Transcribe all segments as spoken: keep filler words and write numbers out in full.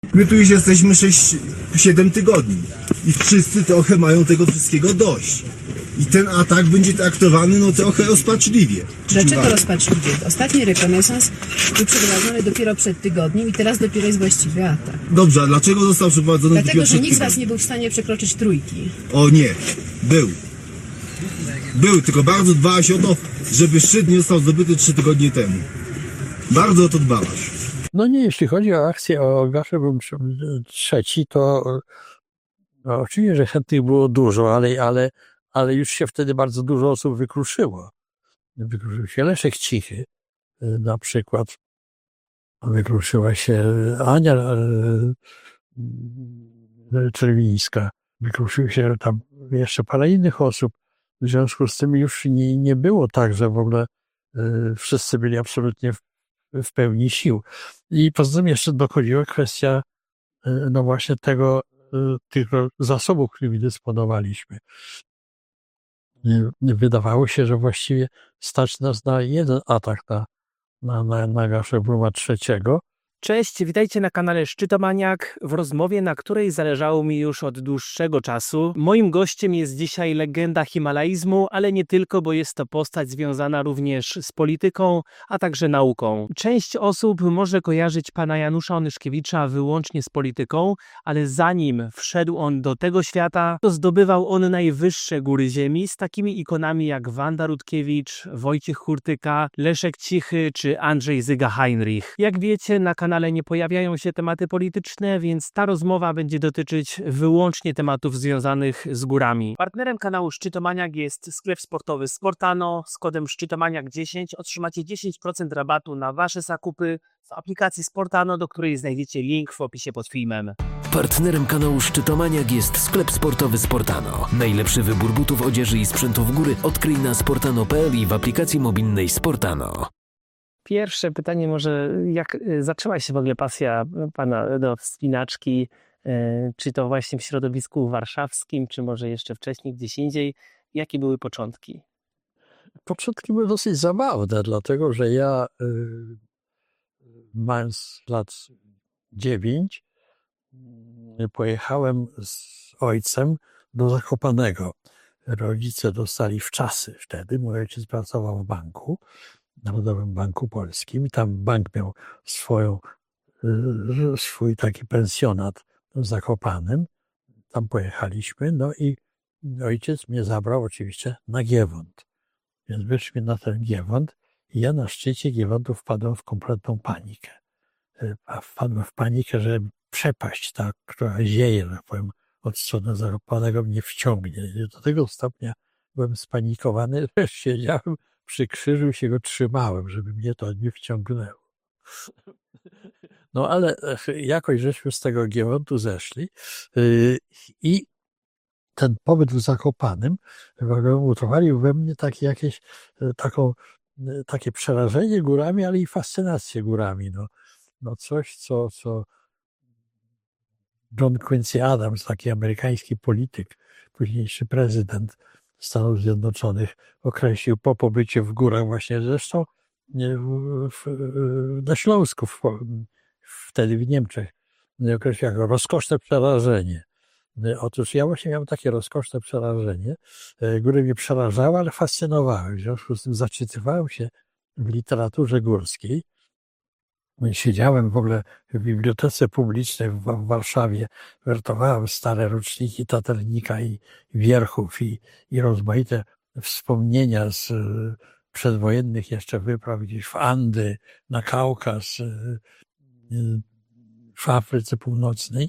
My tu już jesteśmy sześć siedem tygodni i wszyscy trochę mają tego wszystkiego dość. I ten atak będzie traktowany no trochę rozpaczliwie. Dlaczego rozpaczliwie? Ostatni rekonesans był przeprowadzony dopiero przed tygodniem i teraz dopiero jest właściwy atak. Dobrze, a dlaczego został przeprowadzony Dlatego, dopiero że przed nikt z was tygodniem? nie był w stanie przekroczyć trójki. O nie, był. Był, tylko bardzo dbałaś o to, żeby szczyt nie został zdobyty trzy tygodnie temu. Bardzo o to dbałaś. No nie, jeśli chodzi o akcję o Gaszebrum trzeci, to no, oczywiście, że chętnych było dużo, ale, ale, ale już się wtedy bardzo dużo osób wykruszyło. Wykruszył się Leszek Cichy, na przykład. Wykruszyła się Ania Czerwińska. Wykruszył się tam jeszcze parę innych osób. W związku z tym już nie, nie było tak, że w ogóle wszyscy byli absolutnie w, w pełni sił. I poza tym jeszcze dochodziła kwestia no właśnie tego, tych zasobów, którymi dysponowaliśmy. Wydawało się, że właściwie stać nas na jeden atak na, na, na, na Gaszebruma trzeciego. Cześć, witajcie na kanale Szczytomaniak, w rozmowie, na której zależało mi już od dłuższego czasu. Moim gościem jest dzisiaj legenda himalaizmu, ale nie tylko, bo jest to postać związana również z polityką, a także nauką. Część osób może kojarzyć pana Janusza Onyszkiewicza wyłącznie z polityką, ale zanim wszedł on do tego świata, to zdobywał on najwyższe góry ziemi z takimi ikonami jak Wanda Rutkiewicz, Wojciech Hurtyka, Leszek Cichy czy Andrzej Zyga-Heinrich. Jak wiecie, na kanale ale nie pojawiają się tematy polityczne, więc ta rozmowa będzie dotyczyć wyłącznie tematów związanych z górami. Partnerem kanału Szczytomaniak jest sklep sportowy Sportano. Z kodem Szczytomaniak dziesięć otrzymacie dziesięć procent rabatu na wasze zakupy w aplikacji Sportano, do której znajdziecie link w opisie pod filmem. Partnerem kanału Szczytomaniak jest sklep sportowy Sportano. Najlepszy wybór butów, odzieży i sprzętu w góry odkryj na sportano kropka p l i w aplikacji mobilnej Sportano. Pierwsze pytanie może, jak zaczęła się w ogóle pasja pana do wspinaczki? Czy to właśnie w środowisku warszawskim, czy może jeszcze wcześniej gdzieś indziej? Jakie były początki? Początki były dosyć zabawne, dlatego że ja mając lat dziewięć pojechałem z ojcem do Zakopanego. Rodzice dostali wczasy wtedy, mój ojciec pracował w banku, Narodowym Banku Polskim. Tam bank miał swoją, swój taki pensjonat w Zakopanem. Tam pojechaliśmy, no i ojciec mnie zabrał oczywiście na Giewont. Więc wyszliśmy na ten Giewont i ja na szczycie Giewontu wpadłem w kompletną panikę. A wpadłem w panikę, że przepaść ta, która zieje, że powiem, od strony Zakopanego mnie wciągnie. I do tego stopnia byłem spanikowany, że siedziałem przy krzyżu i się go trzymałem, żeby mnie to nie wciągnęło. No ale jakoś żeśmy z tego Giewontu zeszli i ten pobyt w Zakopanem utrwalił we mnie takie jakieś taką, takie przerażenie górami, ale i fascynację górami. No, no coś, co, co John Quincy Adams, taki amerykański polityk, późniejszy prezydent Stanów Zjednoczonych, określił po pobycie w górach właśnie, zresztą w, w, na Śląsku, w, wtedy w Niemczech, określił jako rozkoszne przerażenie. Otóż ja właśnie miałem takie rozkoszne przerażenie, góry mnie przerażały, ale fascynowały. W związku z tym zaczytywałem się w literaturze górskiej. Siedziałem w ogóle w bibliotece publicznej w, w Warszawie, wertowałem stare roczniki Taternika i Wierchów i, i rozmaite wspomnienia z przedwojennych jeszcze wypraw gdzieś w Andy, na Kaukaz, w Afryce Północnej.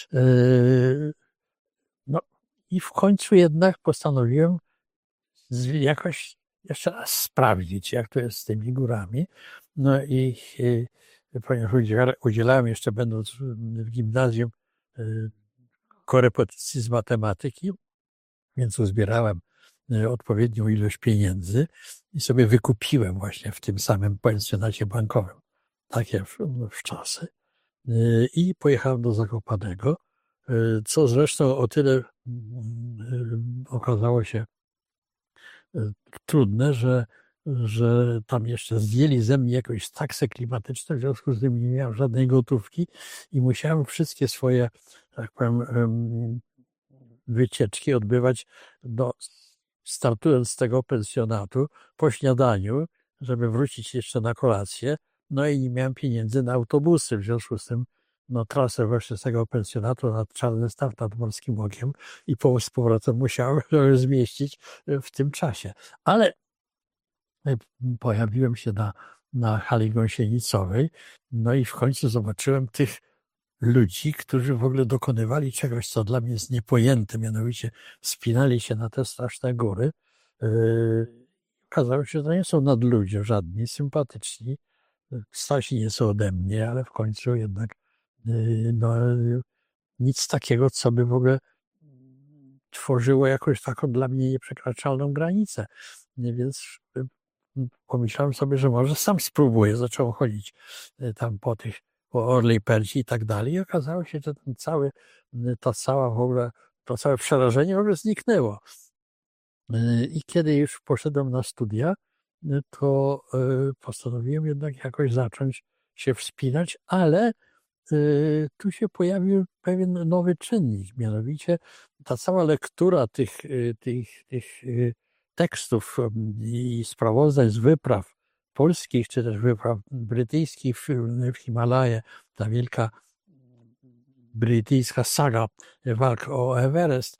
No i w końcu jednak postanowiłem jakoś jeszcze raz sprawdzić, jak to jest z tymi górami. No i ponieważ udzielałem jeszcze, będąc w gimnazjum, korepetycji z matematyki, więc uzbierałem odpowiednią ilość pieniędzy i sobie wykupiłem właśnie w tym samym pensjonacie bankowym takie wczasy i pojechałem do Zakopanego, co zresztą o tyle okazało się trudne, że że tam jeszcze zdjęli ze mnie jakąś taksę klimatyczną, w związku z tym nie miałem żadnej gotówki i musiałem wszystkie swoje, tak powiem, wycieczki odbywać, no, startując z tego pensjonatu po śniadaniu, żeby wrócić jeszcze na kolację, no i nie miałem pieniędzy na autobusy, w związku z tym no, trasę właśnie z tego pensjonatu nad Czarny Staw, nad Morskim Okiem i po z powrotem musiałem się zmieścić w tym czasie. Ale pojawiłem się na, na hali gąsienicowej, no i w końcu zobaczyłem tych ludzi, którzy w ogóle dokonywali czegoś, co dla mnie jest niepojęte, mianowicie wspinali się na te straszne góry. Yy, okazało się, że to nie są nadludzie żadni, sympatyczni, starsi nieco ode mnie, ale w końcu jednak yy, no, nic takiego, co by w ogóle tworzyło jakąś taką dla mnie nieprzekraczalną granicę. Więc pomyślałem sobie, że może sam spróbuję. Zacząłem chodzić tam po tych, po Orlej Perci i tak dalej. I okazało się, że ten cały, ta cała w ogóle, to całe przerażenie w ogóle zniknęło. I kiedy już poszedłem na studia, to postanowiłem jednak jakoś zacząć się wspinać, ale tu się pojawił pewien nowy czynnik, mianowicie ta cała lektura tych, tych, tych tekstów i sprawozdań z wypraw polskich, czy też wypraw brytyjskich w, w Himalaje, ta wielka brytyjska saga walk o Everest,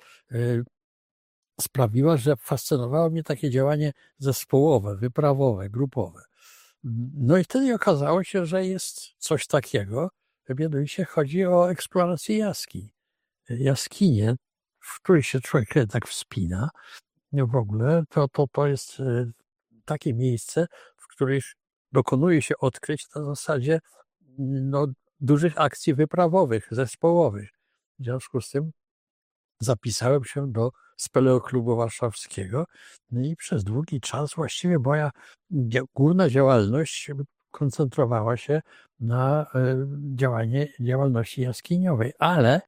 sprawiła, że fascynowało mnie takie działanie zespołowe, wyprawowe, grupowe. No i wtedy okazało się, że jest coś takiego, mianowicie chodzi o eksplorację jaskiń. Jaskinie, w których się człowiek tak wspina, w ogóle to, to, to jest takie miejsce, w których dokonuje się odkryć na zasadzie no, dużych akcji wyprawowych, zespołowych. W związku z tym zapisałem się do Speleoklubu Warszawskiego no i przez długi czas właściwie moja główna działalność koncentrowała się na działanie, działalności jaskiniowej, ale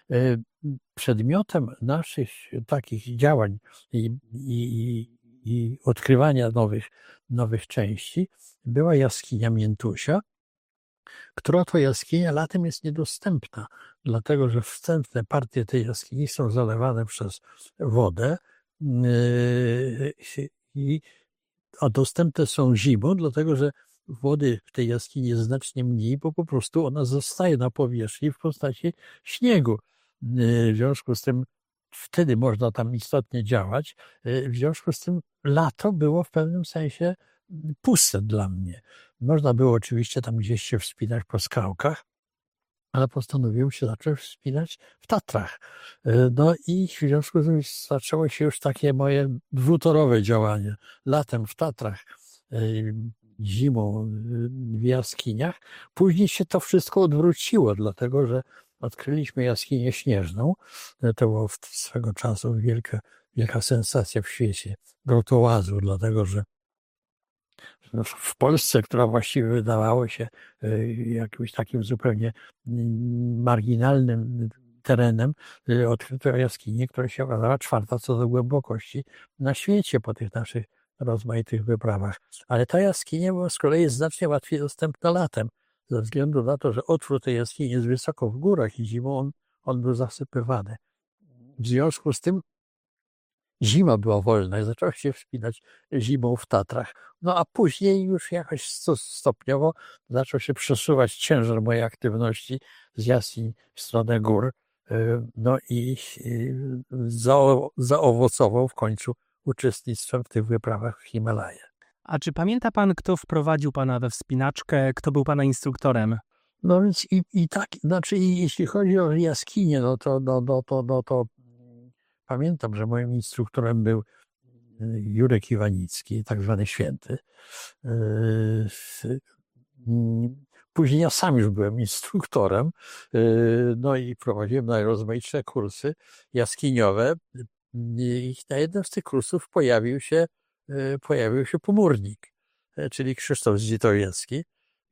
przedmiotem naszych takich działań i, i, i odkrywania nowych, nowych części była jaskinia Miętusia, która to jaskinia latem jest niedostępna, dlatego że wstępne partie tej jaskini są zalewane przez wodę, yy, a dostępne są zimą, dlatego że wody w tej jaskini jest znacznie mniej, bo po prostu ona zostaje na powierzchni w postaci śniegu. W związku z tym wtedy można tam istotnie działać. W związku z tym lato było w pewnym sensie puste dla mnie. Można było oczywiście tam gdzieś się wspinać po skałkach, ale postanowiłem się zacząć wspinać w Tatrach. No i w związku z tym zaczęło się już takie moje dwutorowe działanie. Latem w Tatrach, zimą w jaskiniach. Później się to wszystko odwróciło, dlatego że odkryliśmy jaskinię śnieżną. To było swego czasu wielka, wielka sensacja w świecie grotołazu, dlatego że w Polsce, która właściwie wydawała się jakimś takim zupełnie marginalnym terenem, odkryto jaskinię, która się okazała czwarta co do głębokości na świecie po tych naszych rozmaitych wyprawach. Ale ta jaskinia była z kolei znacznie łatwiej dostępna latem, ze względu na to, że otwór tej jaskini jest wysoko w górach i zimą on, on był zasypywany. W związku z tym zima była wolna i zacząłem się wspinać zimą w Tatrach. No a później już jakoś stopniowo zaczął się przesuwać ciężar mojej aktywności z jaskiń w stronę gór. No i zaowocował w końcu uczestnictwem w tych wyprawach w Himalaje. A czy pamięta pan, kto wprowadził pana we wspinaczkę, kto był pana instruktorem? No więc i, i tak, znaczy i jeśli chodzi o jaskinie, no to, no, no, to, no to pamiętam, że moim instruktorem był Jurek Iwanicki, tak zwany Święty. Później ja sam już byłem instruktorem, no i prowadziłem najrozmaitsze kursy jaskiniowe. I na jednym z tych kursów pojawił się, pojawił się pomórnik, czyli Krzysztof Zdzitojewski.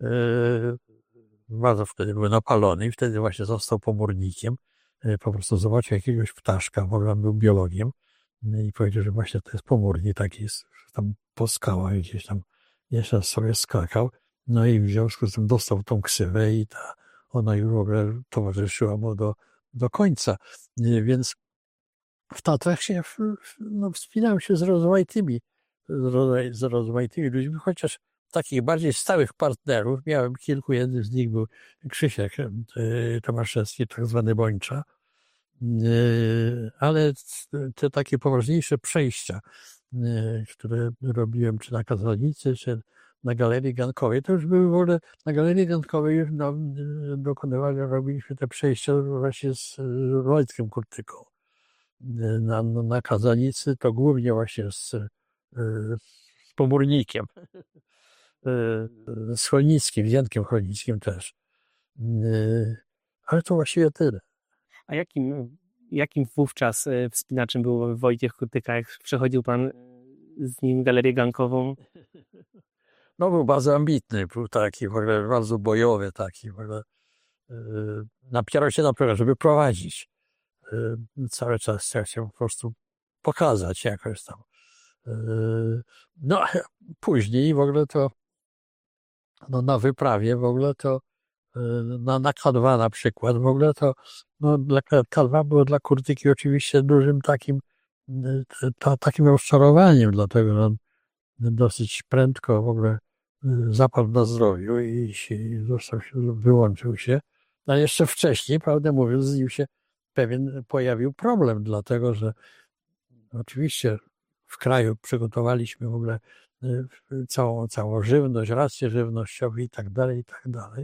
Bardzo wtedy był napalony i wtedy właśnie został pomórnikiem. Po prostu zobaczył jakiegoś ptaszka, w ogóle był biologiem i powiedział, że właśnie to jest pomórnik, taki jest tam po skałach gdzieś tam jeszcze sobie skakał, no i w związku z tym dostał tą ksywę i ta, ona już w ogóle towarzyszyła mu do, do końca. Więc w Tatrach się no, wspinałem się z rozmaitymi, z rozmaitymi ludźmi, chociaż takich bardziej stałych partnerów miałem kilku. Jednym z nich był Krzysiek Tomaszewski, tak zwany Bończa. Ale te takie poważniejsze przejścia, które robiłem czy na Kazalnicy, czy na Galerii Gankowej, to już były w ogóle, na Galerii Gankowej już no, dokonywali, robiliśmy te przejścia właśnie z Wojtkiem Kurtyką. Na, na Kazalnicy to głównie właśnie z, z Pomórnikiem, z Chojnickim, z Jankiem Chojnickim też. Ale to właściwie tyle. A jakim, jakim wówczas wspinaczem był Wojciech Kurtyka, jak przechodził pan z nim Galerię Gankową? No był bardzo ambitny, był taki w ogóle bardzo bojowy, taki w ogóle yy, napierał się na to, żeby prowadzić. Yy, cały czas chciał się po prostu pokazać jakoś tam. Yy, no później w ogóle to no, na wyprawie w ogóle to na, na K dwa na przykład, w ogóle to no, dla K dwa było dla Kurtyki oczywiście dużym takim to, takim rozczarowaniem, dlatego on dosyć prędko w ogóle zapadł na zdrowiu i, i został się, wyłączył się. A jeszcze wcześniej, prawdę mówiąc, z nim się pewien pojawił problem, dlatego że oczywiście w kraju przygotowaliśmy w ogóle całą, całą żywność, racje żywnościowe i tak dalej, i tak dalej.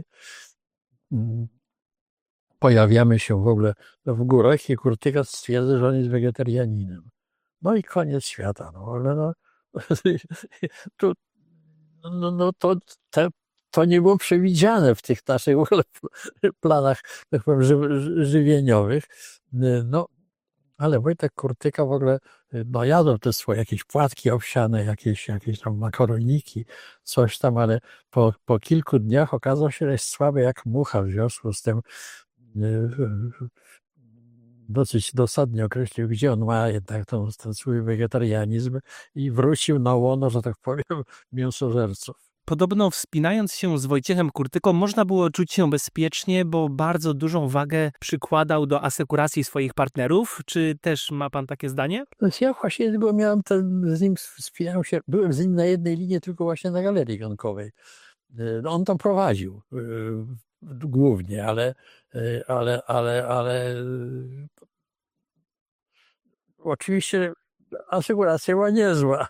Pojawiamy się w ogóle w górach i Kurtyka stwierdza, że on jest wegetarianinem. No i koniec świata. No, ale no, to, no, no, to, te, to nie było przewidziane w tych naszych w ogóle planach tak powiem, ży, żywieniowych. No, ale Wojtek Kurtyka w ogóle no, jadł te swoje jakieś płatki owsiane, jakieś, jakieś tam makaroniki, coś tam, ale po, po kilku dniach okazał się, że jest słaby jak mucha, w związku z tym dosyć dosadnie określił, gdzie on ma jednak ten, ten swój wegetarianizm i wrócił na łono, że tak powiem, mięsożerców. Podobno wspinając się z Wojciechem Kurtyką można było czuć się bezpiecznie, bo bardzo dużą wagę przykładał do asekuracji swoich partnerów. Czy też ma pan takie zdanie? Ja właśnie bo miałem ten, z nim wspinałem się, byłem z nim na jednej linii tylko właśnie na Galerii Gankowej. No, on tam prowadził głównie, ale, ale, ale, ale oczywiście asekuracja była niezła.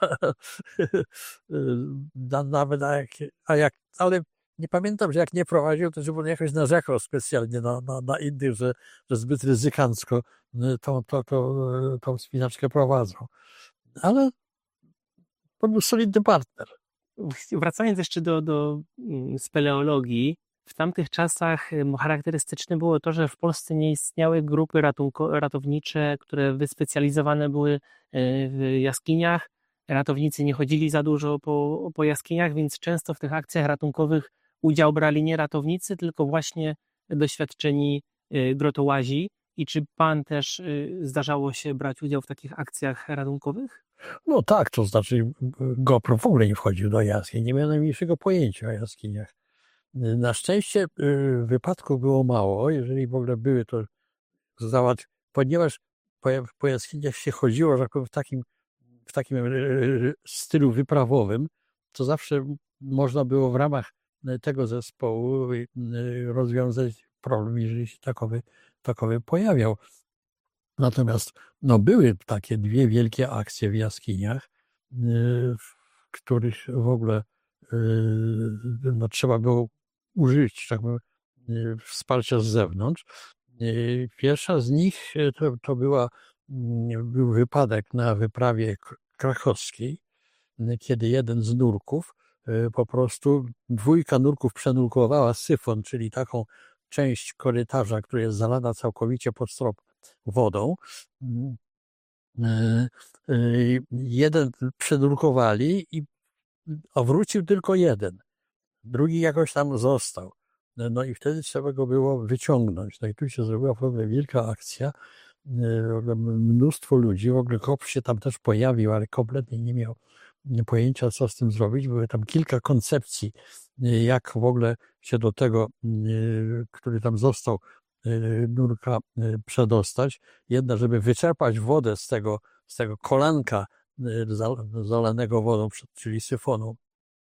Nawet jak, a jak, ale nie pamiętam, że jak nie prowadził, to żeby on jakoś narzekał specjalnie na, na, na innych, że, że zbyt ryzykancko tą, tą, tą, tą wspinaczkę prowadzą. Ale to był solidny partner. Wracając jeszcze do, do speleologii, w tamtych czasach charakterystyczne było to, że w Polsce nie istniały grupy ratunko, ratownicze, które wyspecjalizowane były w jaskiniach. Ratownicy nie chodzili za dużo po, po jaskiniach, więc często w tych akcjach ratunkowych udział brali nie ratownicy, tylko właśnie doświadczeni grotołazi. I czy pan też zdarzało się brać udział w takich akcjach ratunkowych? No tak, to znaczy GoPro w ogóle nie wchodził do jaskiń, nie miał najmniejszego pojęcia o jaskiniach. Na szczęście wypadków było mało, jeżeli w ogóle były, to załatw... ponieważ po, po jaskiniach się chodziło, że tak powiem, w takim, w takim stylu wyprawowym, to zawsze można było w ramach tego zespołu rozwiązać problem, jeżeli się takowy, takowy pojawiał. Natomiast no, były takie dwie wielkie akcje w jaskiniach, w których w ogóle no, trzeba było użyć tak powiem, wsparcia z zewnątrz. Pierwsza z nich to, to była, był wypadek na wyprawie krakowskiej, kiedy jeden z nurków, po prostu dwójka nurków przenurkowała syfon, czyli taką część korytarza, która jest zalana całkowicie pod strop wodą. Jeden przenurkowali, i, a wrócił tylko jeden. Drugi jakoś tam został. No i wtedy trzeba go było wyciągnąć. No i tu się zrobiła w ogóle wielka akcja. Mnóstwo ludzi, w ogóle K O P się tam też pojawił, ale kompletnie nie miał pojęcia, co z tym zrobić. Były tam kilka koncepcji, jak w ogóle się do tego, który tam został, nurka przedostać. Jedna, żeby wyczerpać wodę z tego, z tego kolanka zalanego wodą, czyli syfonu,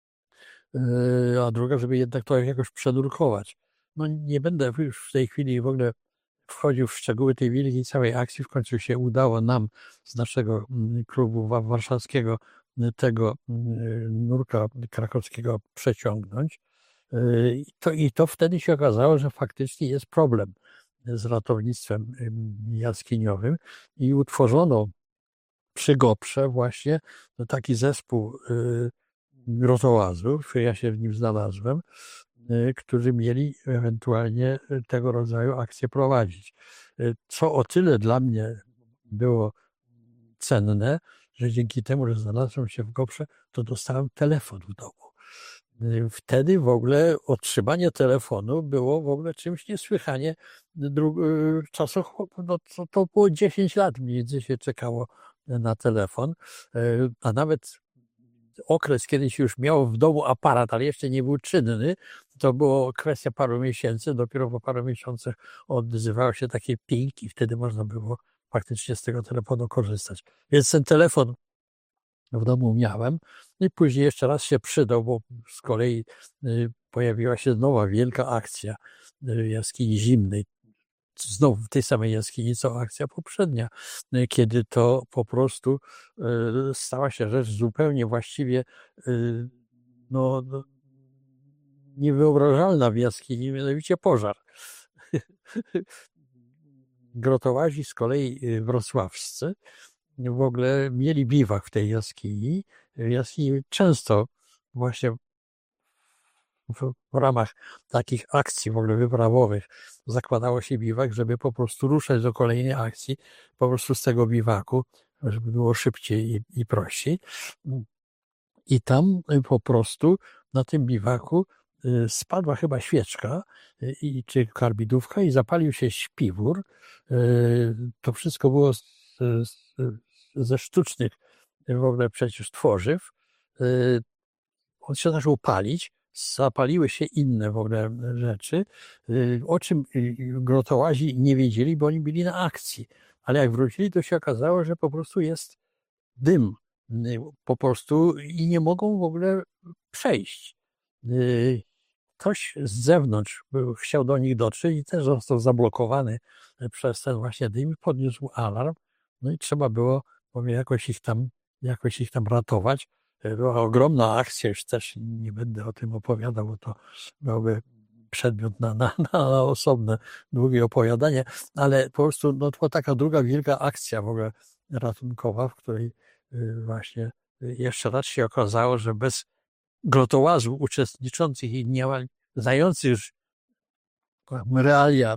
a druga, żeby jednak to jakoś przedurkować. No nie będę już w tej chwili w ogóle wchodził w szczegóły tej wielkiej całej akcji. W końcu się udało nam z naszego klubu warszawskiego tego nurka krakowskiego przeciągnąć. I to, I to wtedy się okazało, że faktycznie jest problem z ratownictwem jaskiniowym i utworzono przy Goprze właśnie taki zespół grotołazów, ja się w nim znalazłem, którzy mieli ewentualnie tego rodzaju akcje prowadzić. Co o tyle dla mnie było cenne, że dzięki temu, że znalazłem się w Goprze, to dostałem telefon w domu. Wtedy w ogóle otrzymanie telefonu było w ogóle czymś niesłychanie czasochłonnym. No to, to było dziesięć lat mniej więcej się czekało na telefon, a nawet okres, kiedy się już miało w domu aparat, ale jeszcze nie był czynny, to było kwestia paru miesięcy. Dopiero po paru miesiącach odzywało się takie ping i wtedy można było faktycznie z tego telefonu korzystać. Więc ten telefon w domu miałem i później jeszcze raz się przydał, bo z kolei pojawiła się nowa wielka akcja jaskini zimnej. Znowu w tej samej jaskini, co akcja poprzednia, kiedy to po prostu stała się rzecz zupełnie właściwie no, niewyobrażalna w jaskini, mianowicie pożar. Grotołazi z kolei wrocławscy w ogóle mieli biwak w tej jaskini. W jaskini często właśnie w ramach takich akcji w ogóle wyprawowych zakładało się biwak, żeby po prostu ruszać do kolejnej akcji, po prostu z tego biwaku, żeby było szybciej i, i prościej. I tam po prostu na tym biwaku spadła chyba świeczka i, czy karbidówka i zapalił się śpiwór. To wszystko było z, z, ze sztucznych w ogóle przecież tworzyw. On się zaczął palić. Zapaliły się inne w ogóle rzeczy, o czym grotołazi nie wiedzieli, bo oni byli na akcji. Ale jak wrócili, to się okazało, że po prostu jest dym. Po prostu i nie mogą w ogóle przejść. Ktoś z zewnątrz chciał do nich dotrzeć i też został zablokowany przez ten właśnie dym, podniósł alarm. No i trzeba było powiem, jakoś ich tam, jakoś ich tam ratować. Była ogromna akcja, już też nie będę o tym opowiadał, bo to byłby przedmiot na, na, na osobne, długie opowiadanie, ale po prostu no, to była taka druga wielka akcja w ogóle ratunkowa, w której właśnie jeszcze raz się okazało, że bez grotołazów uczestniczących i nie znających już realia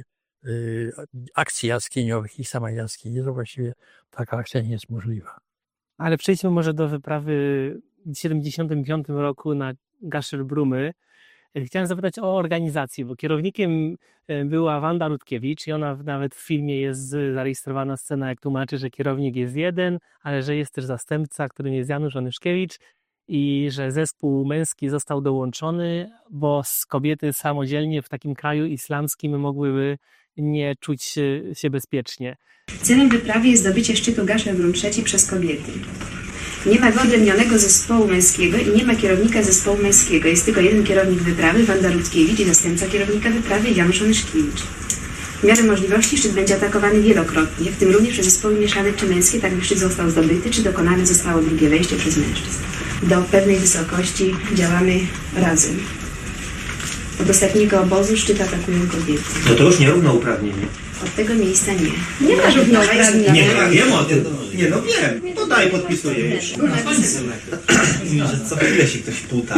akcji jaskiniowych i samej jaskini, to właściwie taka akcja nie jest możliwa. Ale przejdźmy może do wyprawy w siedemdziesiątym piątym roku na Gaszerbrumy. Chciałem zapytać o organizację, bo kierownikiem była Wanda Rutkiewicz i ona nawet w filmie jest zarejestrowana scena, jak tłumaczy, że kierownik jest jeden, ale że jest też zastępca, którym jest Janusz Onyszkiewicz i że zespół męski został dołączony, bo kobiety samodzielnie w takim kraju islamskim mogłyby nie czuć się, się bezpiecznie. Celem wyprawy jest zdobycie szczytu Gasherbrum trzeci przez kobiety. Nie ma wyodrębnionego zespołu męskiego i nie ma kierownika zespołu męskiego. Jest tylko jeden kierownik wyprawy, Wanda Rutkiewicz, i zastępca kierownika wyprawy, Janusz Onyszkiewicz. W miarę możliwości szczyt będzie atakowany wielokrotnie, w tym również przez zespoły mieszane czy męskie, tak by szczyt został zdobyty, czy dokonane zostało drugie wejście przez mężczyzn. Do pewnej wysokości działamy razem. Od ostatniego obozu szczyt atakują kobiety. No to już nierównouprawnienie. Od tego miejsca nie. Nie ma równouprawnienia. Nie, ja wiem o tym. Nie, no wiem. To daj, podpisuję już. Że co chwilę się ktoś puta.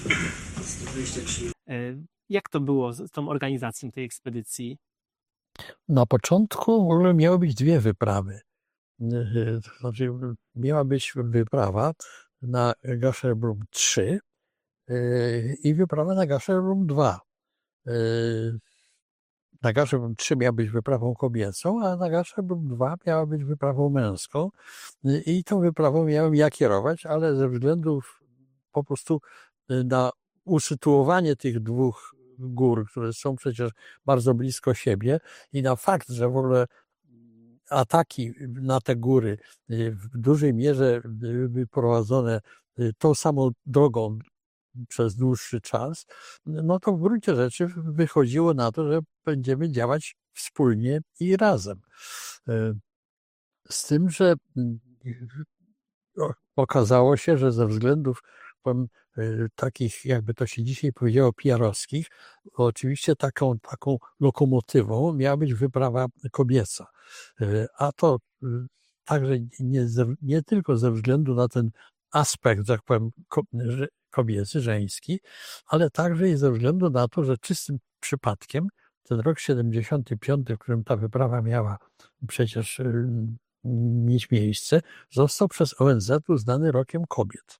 Jak to było z tą organizacją tej ekspedycji? Na początku w ogóle miały być dwie wyprawy. To znaczy miała być wyprawa na Gasherbrum trzy i wyprawa na Gasherbrum dwa. na Gaszebrum trzy miała być wyprawą kobiecą, a na Gaszebrum dwa miała być wyprawą męską. I tą wyprawą miałem ja kierować, ale ze względu po prostu na usytuowanie tych dwóch gór, które są przecież bardzo blisko siebie i na fakt, że w ogóle ataki na te góry w dużej mierze były prowadzone tą samą drogą przez dłuższy czas, no to w gruncie rzeczy wychodziło na to, że będziemy działać wspólnie i razem. Z tym, że okazało się, że ze względów powiem, takich, jakby to się dzisiaj powiedziało, P R-owskich, oczywiście taką, taką lokomotywą miała być wyprawa kobieca. A to także nie, nie tylko ze względu na ten aspekt, tak powiem, kobiecy, żeński, ale także i ze względu na to, że czystym przypadkiem ten rok siedemdziesiąty piąty, w którym ta wyprawa miała przecież mieć miejsce, został przez O N Z uznany rokiem kobiet.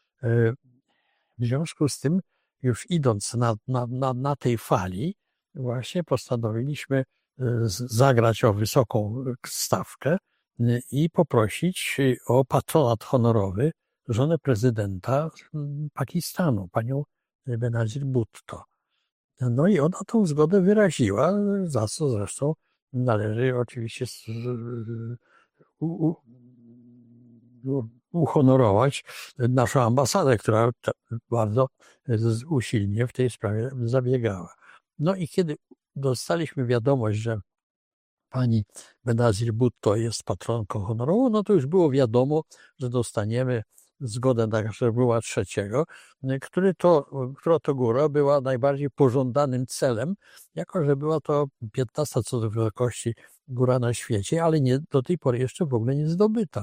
W związku z tym, już idąc na, na, na, na tej fali, właśnie postanowiliśmy zagrać o wysoką stawkę i poprosić o patronat honorowy żonę prezydenta Pakistanu, panią Benazir Bhutto. No i ona tą zgodę wyraziła, za co zresztą należy oczywiście u, u, uhonorować naszą ambasadę, która bardzo usilnie w tej sprawie zabiegała. No i kiedy dostaliśmy wiadomość, że pani Benazir Bhutto jest patronką honorową, no to już było wiadomo, że dostaniemy zgodę na Gaszebrum trzeciego, który to, która to góra była najbardziej pożądanym celem, jako że była to piętnasta co do wysokości góra na świecie, ale nie, do tej pory jeszcze w ogóle nie zdobyta.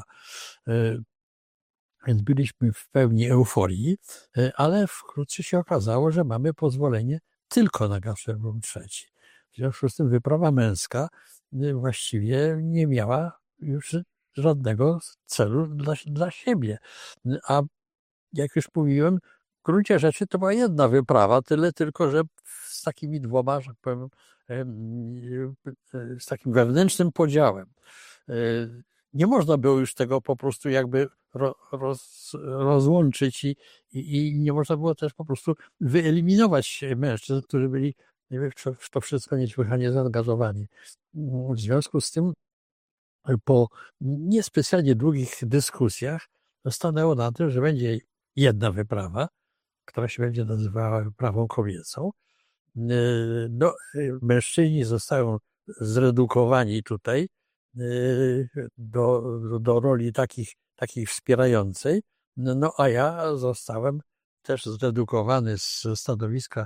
Więc byliśmy w pełni euforii, ale wkrótce się okazało, że mamy pozwolenie tylko na Gaszebrum trzeci. W związku z tym wyprawa męska właściwie nie miała już żadnego celu dla, dla siebie. A jak już mówiłem, w gruncie rzeczy to była jedna wyprawa, tyle tylko, że z takimi dwoma, że tak powiem, z takim wewnętrznym podziałem. Nie można było już tego po prostu jakby roz, rozłączyć i, i, i nie można było też po prostu wyeliminować mężczyzn, którzy byli w to wszystko niesłychanie zaangażowani. W związku z tym po niespecjalnie długich dyskusjach stanęło na tym, że będzie jedna wyprawa, która się będzie nazywała wyprawą kobiecą. No, mężczyźni zostają zredukowani tutaj do, do roli takich, takiej wspierającej, no a ja zostałem też zredukowany z stanowiska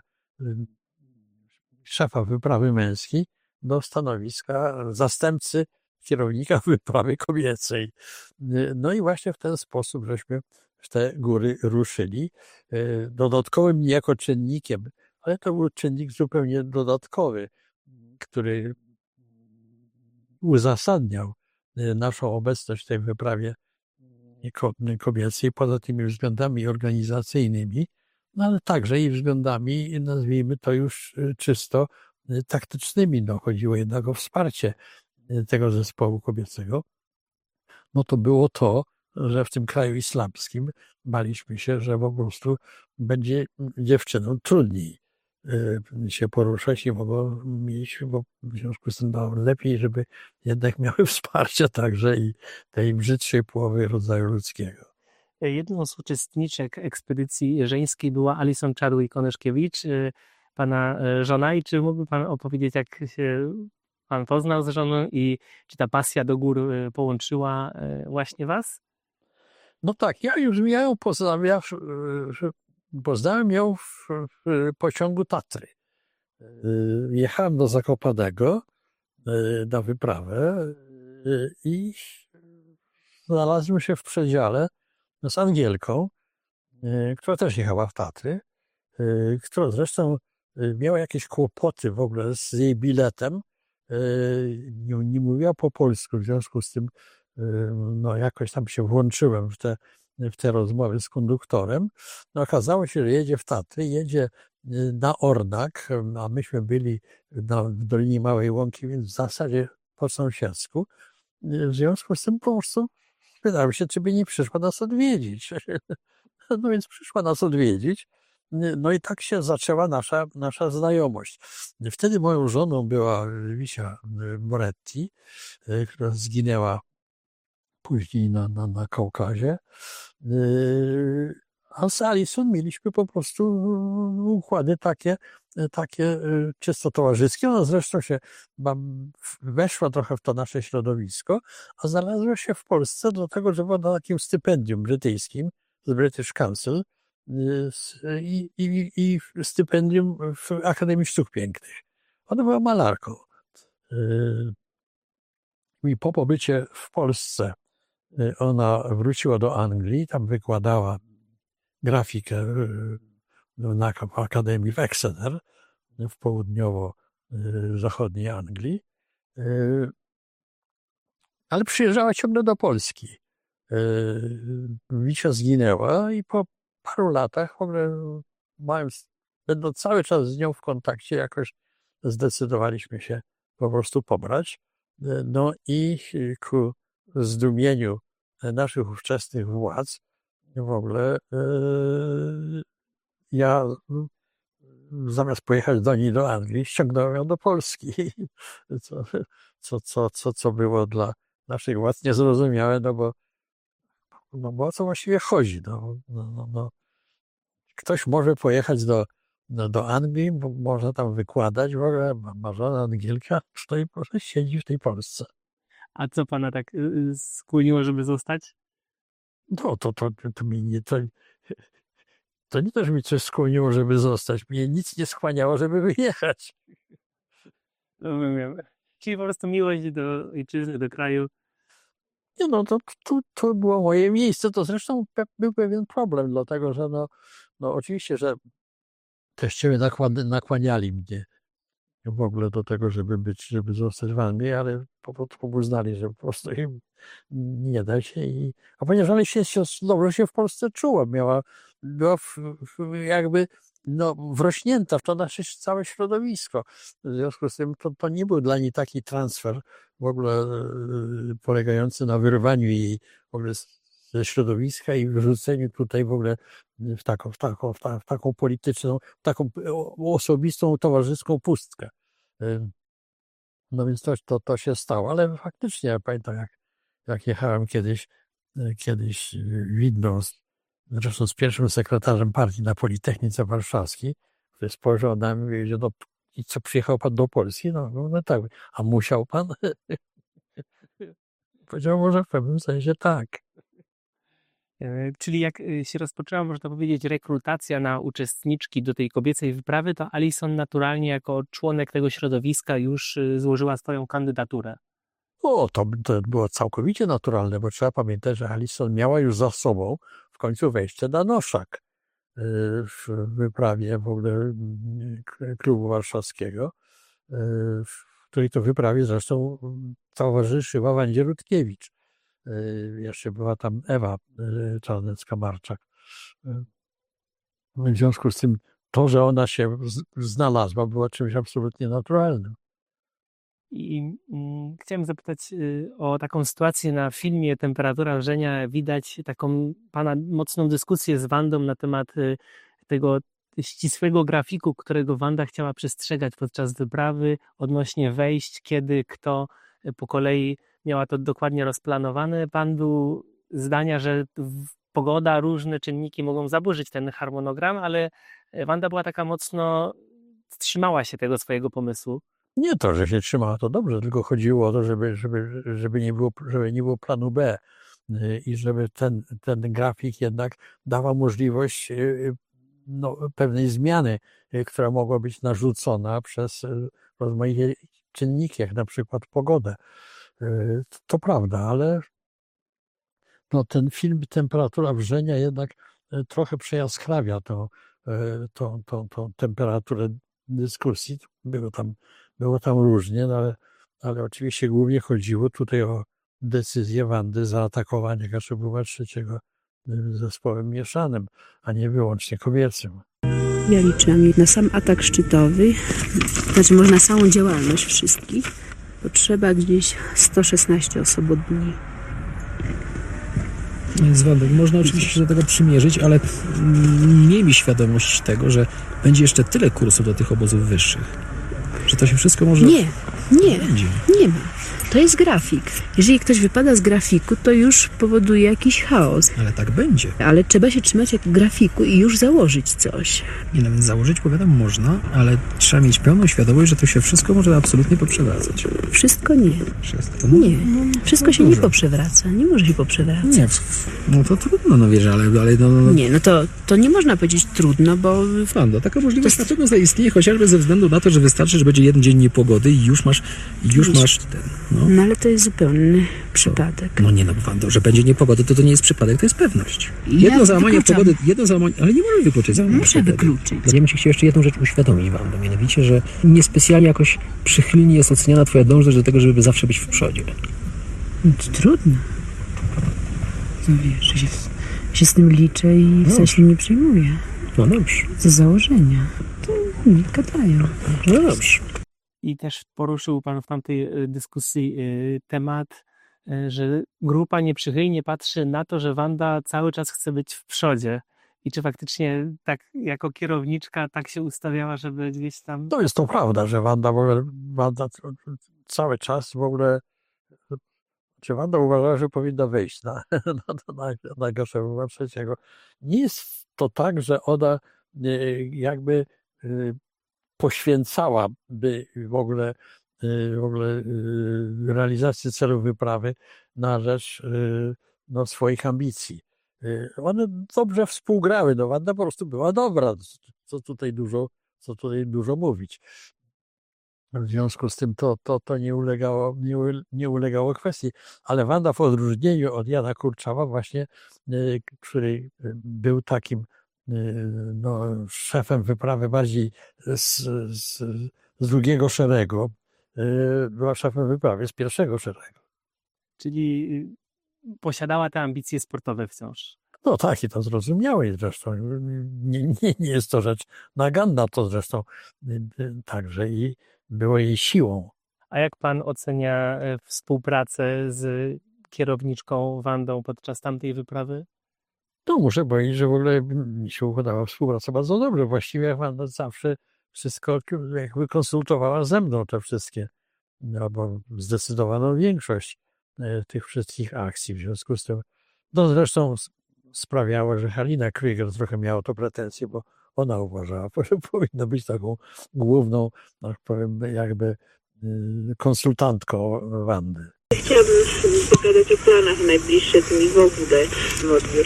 szefa wyprawy męskiej do stanowiska zastępcy kierownika wyprawy kobiecej. No i właśnie w ten sposób żeśmy w te góry ruszyli. Dodatkowym niejako czynnikiem, ale to był czynnik zupełnie dodatkowy, który uzasadniał naszą obecność w tej wyprawie kobiecej, poza tymi względami organizacyjnymi, no ale także i względami, nazwijmy to już czysto taktycznymi. No, chodziło jednak o wsparcie tego zespołu kobiecego. No to było to, że w tym kraju islamskim baliśmy się, że po prostu będzie dziewczynom trudniej się poruszać i mogą mieć, bo w związku z tym no, lepiej, żeby jednak miały wsparcie także i tej brzydszej połowy rodzaju ludzkiego. Jedną z uczestniczek ekspedycji żeńskiej była Alison Chadwick-Oneszkiewicz, pana żona. I czy mógłby pan opowiedzieć, jak się pan poznał z żoną i czy ta pasja do gór połączyła właśnie was? No tak, ja już ją poznałem, ja poznałem ją w, w pociągu Tatry. Jechałem do Zakopanego na wyprawę i znalazłem się w przedziale z Angielką, która też jechała w Tatry, która zresztą miała jakieś kłopoty w ogóle z jej biletem. Nie, nie mówiła po polsku, w związku z tym no jakoś tam się włączyłem w te w te rozmowy z konduktorem. No okazało się, że jedzie w Tatry, jedzie na Ornak, a myśmy byli na, w Dolinie Małej Łąki, więc w zasadzie po sąsiedzku. W związku z tym po prostu pytałem się, czy by nie przyszła nas odwiedzić. No więc przyszła nas odwiedzić. No i tak się zaczęła nasza, nasza znajomość. Wtedy moją żoną była Wisia Moretti, która zginęła później na, na, na Kaukazie. A z Alison mieliśmy po prostu układy takie, takie czysto towarzyskie. Ona zresztą się weszła trochę w to nasze środowisko, a znalazła się w Polsce do tego, że była na takim stypendium brytyjskim z British Council i, i, i stypendium w Akademii Sztuk Pięknych. Ona była malarką. I po pobycie w Polsce ona wróciła do Anglii, tam wykładała grafikę na Akademii w Exeter, w południowo-zachodniej Anglii, ale przyjeżdżała ciągle do Polski. Wisia zginęła i po paru latach, w ogóle mając, będąc cały czas z nią w kontakcie, jakoś zdecydowaliśmy się po prostu pobrać. No i ku zdumieniu naszych ówczesnych władz w ogóle ja zamiast pojechać do niej do Anglii, ściągnąłem ją do Polski, co, co, co, co, co było dla naszych władz niezrozumiałe, no bo, no bo o co właściwie chodzi? No, no, no, no. Ktoś może pojechać do, no, do Anglii, bo może tam wykładać, w ogóle ma żona Angielka, stoi, proszę, siedzi w tej Polsce. A co pana tak y, skłoniło, żeby zostać? No, to, to, to mi nie, to, to nie to, że mi coś skłoniło, żeby zostać. Mnie nic nie skłaniało, żeby wyjechać. Rozumiem. Czyli po prostu miłość do ojczyzny, do kraju. Nie no, to, to, to było moje miejsce. To zresztą pe, był pewien problem, dlatego że no, no oczywiście, że teściowie nakłaniali mnie w ogóle do tego, żeby być, żeby zostać w Anglii, ale po prostu uznali, że po prostu im nie da się. I, a ponieważ ona się, się dobrze się w Polsce czuła, miała, była w, w, jakby no, wrośnięta w to nasze całe środowisko. W związku z tym to, to nie był dla niej taki transfer w ogóle e, polegający na wyrwaniu jej w ogóle ze środowiska i wrzuceniu tutaj w ogóle w taką, w taką, w taką, w taką polityczną, w taką osobistą, towarzyską pustkę. No więc to, to, to się stało, ale faktycznie ja pamiętam, jak, jak jechałem kiedyś, kiedyś Widną, zresztą z pierwszym sekretarzem partii na Politechnice Warszawskiej, który spojrzał na mnie i powiedział, no i co, przyjechał pan do Polski? No, no, no tak, a musiał pan? Powiedział, może w pewnym sensie tak. Czyli jak się rozpoczęła, można powiedzieć, rekrutacja na uczestniczki do tej kobiecej wyprawy, to Alison naturalnie jako członek tego środowiska już złożyła swoją kandydaturę. O, to, to było całkowicie naturalne, bo trzeba pamiętać, że Alison miała już za sobą w końcu wejście na Noszak w wyprawie w ogóle klubu warszawskiego, w której to wyprawie zresztą towarzyszyła Wandzie Rutkiewicz. Jeszcze była tam Ewa Czarnecka-Marczak. W związku z tym to, że ona się znalazła, było czymś absolutnie naturalnym. I mm, chciałem zapytać y, o taką sytuację na filmie Temperatura wrzenia. Widać taką pana mocną dyskusję z Wandą na temat y, tego ścisłego grafiku, którego Wanda chciała przestrzegać podczas wyprawy odnośnie wejść, kiedy, kto y, po kolei miała to dokładnie rozplanowane. Pan był zdania, że pogoda, różne czynniki mogą zaburzyć ten harmonogram, ale Wanda była taka mocno, trzymała się tego swojego pomysłu. Nie to, że się trzymała, to dobrze, tylko chodziło o to, żeby, żeby, żeby, nie, było, żeby nie było planu B i żeby ten, ten grafik jednak dawał możliwość no, pewnej zmiany, która mogła być narzucona przez rozmaite czynniki, jak na przykład pogodę. To, to prawda, ale no, ten film Temperatura wrzenia jednak trochę przejaskrawia to, to, to, to temperaturę dyskusji. Było tam, było tam różnie, no ale, ale oczywiście głównie chodziło tutaj o decyzję Wandy zaatakowania Kaszybuła trzeciego zespołem mieszanym, a nie wyłącznie kobiecym. Ja liczyłam na sam atak szczytowy, znaczy można całą działalność wszystkich, potrzeba gdzieś sto szesnaście osób od dni. Więc Waldek, można oczywiście się do tego przymierzyć, ale mm, miejmy świadomość tego, że będzie jeszcze tyle kursów do tych obozów wyższych, że to się wszystko może... Nie, nie, będzie. nie ma. To jest grafik. Jeżeli ktoś wypada z grafiku, to już powoduje jakiś chaos. Ale tak będzie. Ale trzeba się trzymać jak grafiku i już założyć coś. Nie, nawet założyć, powiadam, można, ale trzeba mieć pełną świadomość, że to się wszystko może absolutnie poprzewracać. Wszystko nie. Wszystko. No, Nie. Wszystko się nie dużo. poprzewraca. Nie może się poprzewracać. Nie, no to trudno, no wiesz, ale, ale no, no, Nie, no to, to nie można powiedzieć trudno, bo Wanda, taka możliwość na pewno zaistnieje, chociażby ze względu na to, że wystarczy, że będzie jeden dzień niepogody i już masz, i już masz ten, no. no ale to jest zupełny przypadek. No nie no, Wando, że będzie niepogody, to to nie jest przypadek, to jest pewność. Ja Jedno załamanie wykluczam. pogody, jedno załamanie, ale nie możemy wykluczyć załamania Muszę pogody. wykluczyć. Ja bym się chciał jeszcze jedną rzecz uświadomić Wam, mianowicie, że niespecjalnie jakoś przychylnie jest oceniana Twoja dążność do tego, żeby zawsze być w przodzie. No to trudno. No wiesz, się, się z tym liczę i No. w sensie nie przyjmuję. No dobrze, Ze założenia. To nie gadają. no dobrze. I też poruszył Pan w tamtej e, dyskusji e, temat, e, że grupa nieprzychylnie patrzy na to, że Wanda cały czas chce być w przodzie. I czy faktycznie tak jako kierowniczka tak się ustawiała, żeby gdzieś tam... To jest to prawda, że Wanda w ogóle, Wanda cały czas w ogóle, czy Wanda uważała, że powinna wyjść na, na, na, na Gorszewa trzeciego. Nie jest to tak, że ona e, jakby e, poświęcałaby w ogóle, e, w ogóle e, realizację celu wyprawy na rzecz e, no, swoich ambicji. E, One dobrze współgrały, no Wanda po prostu była dobra, co tutaj dużo, co tutaj dużo mówić. W związku z tym to, to, to nie, ulegało, nie, u- nie ulegało kwestii, ale Wanda w odróżnieniu od Jana Kurczawa właśnie, y, który y, był takim y, no, szefem wyprawy bardziej z, z, z drugiego szeregu, y, była szefem wyprawy z pierwszego szeregu. Czyli y, posiadała te ambicje sportowe wciąż. No tak, i to zrozumiałe i zresztą nie, nie, nie jest to rzecz naganna, to zresztą y, y, także i było jej siłą. A jak Pan ocenia e, współpracę z kierowniczką Wandą podczas tamtej wyprawy? No muszę powiedzieć, że w ogóle mi się układała współpraca bardzo dobrze. Właściwie Wanda zawsze wszystko jakby konsultowała ze mną te wszystkie, no bo zdecydowaną większość e, tych wszystkich akcji. W związku z tym, no zresztą s- sprawiało, że Halina Krieger trochę miała to pretensje, bo ona uważała, że powinna być taką główną, no tak powiem, jakby y, konsultantką Wandy. Chciałabym pogadać o planach na najbliższe dni w ogóle w odbiór.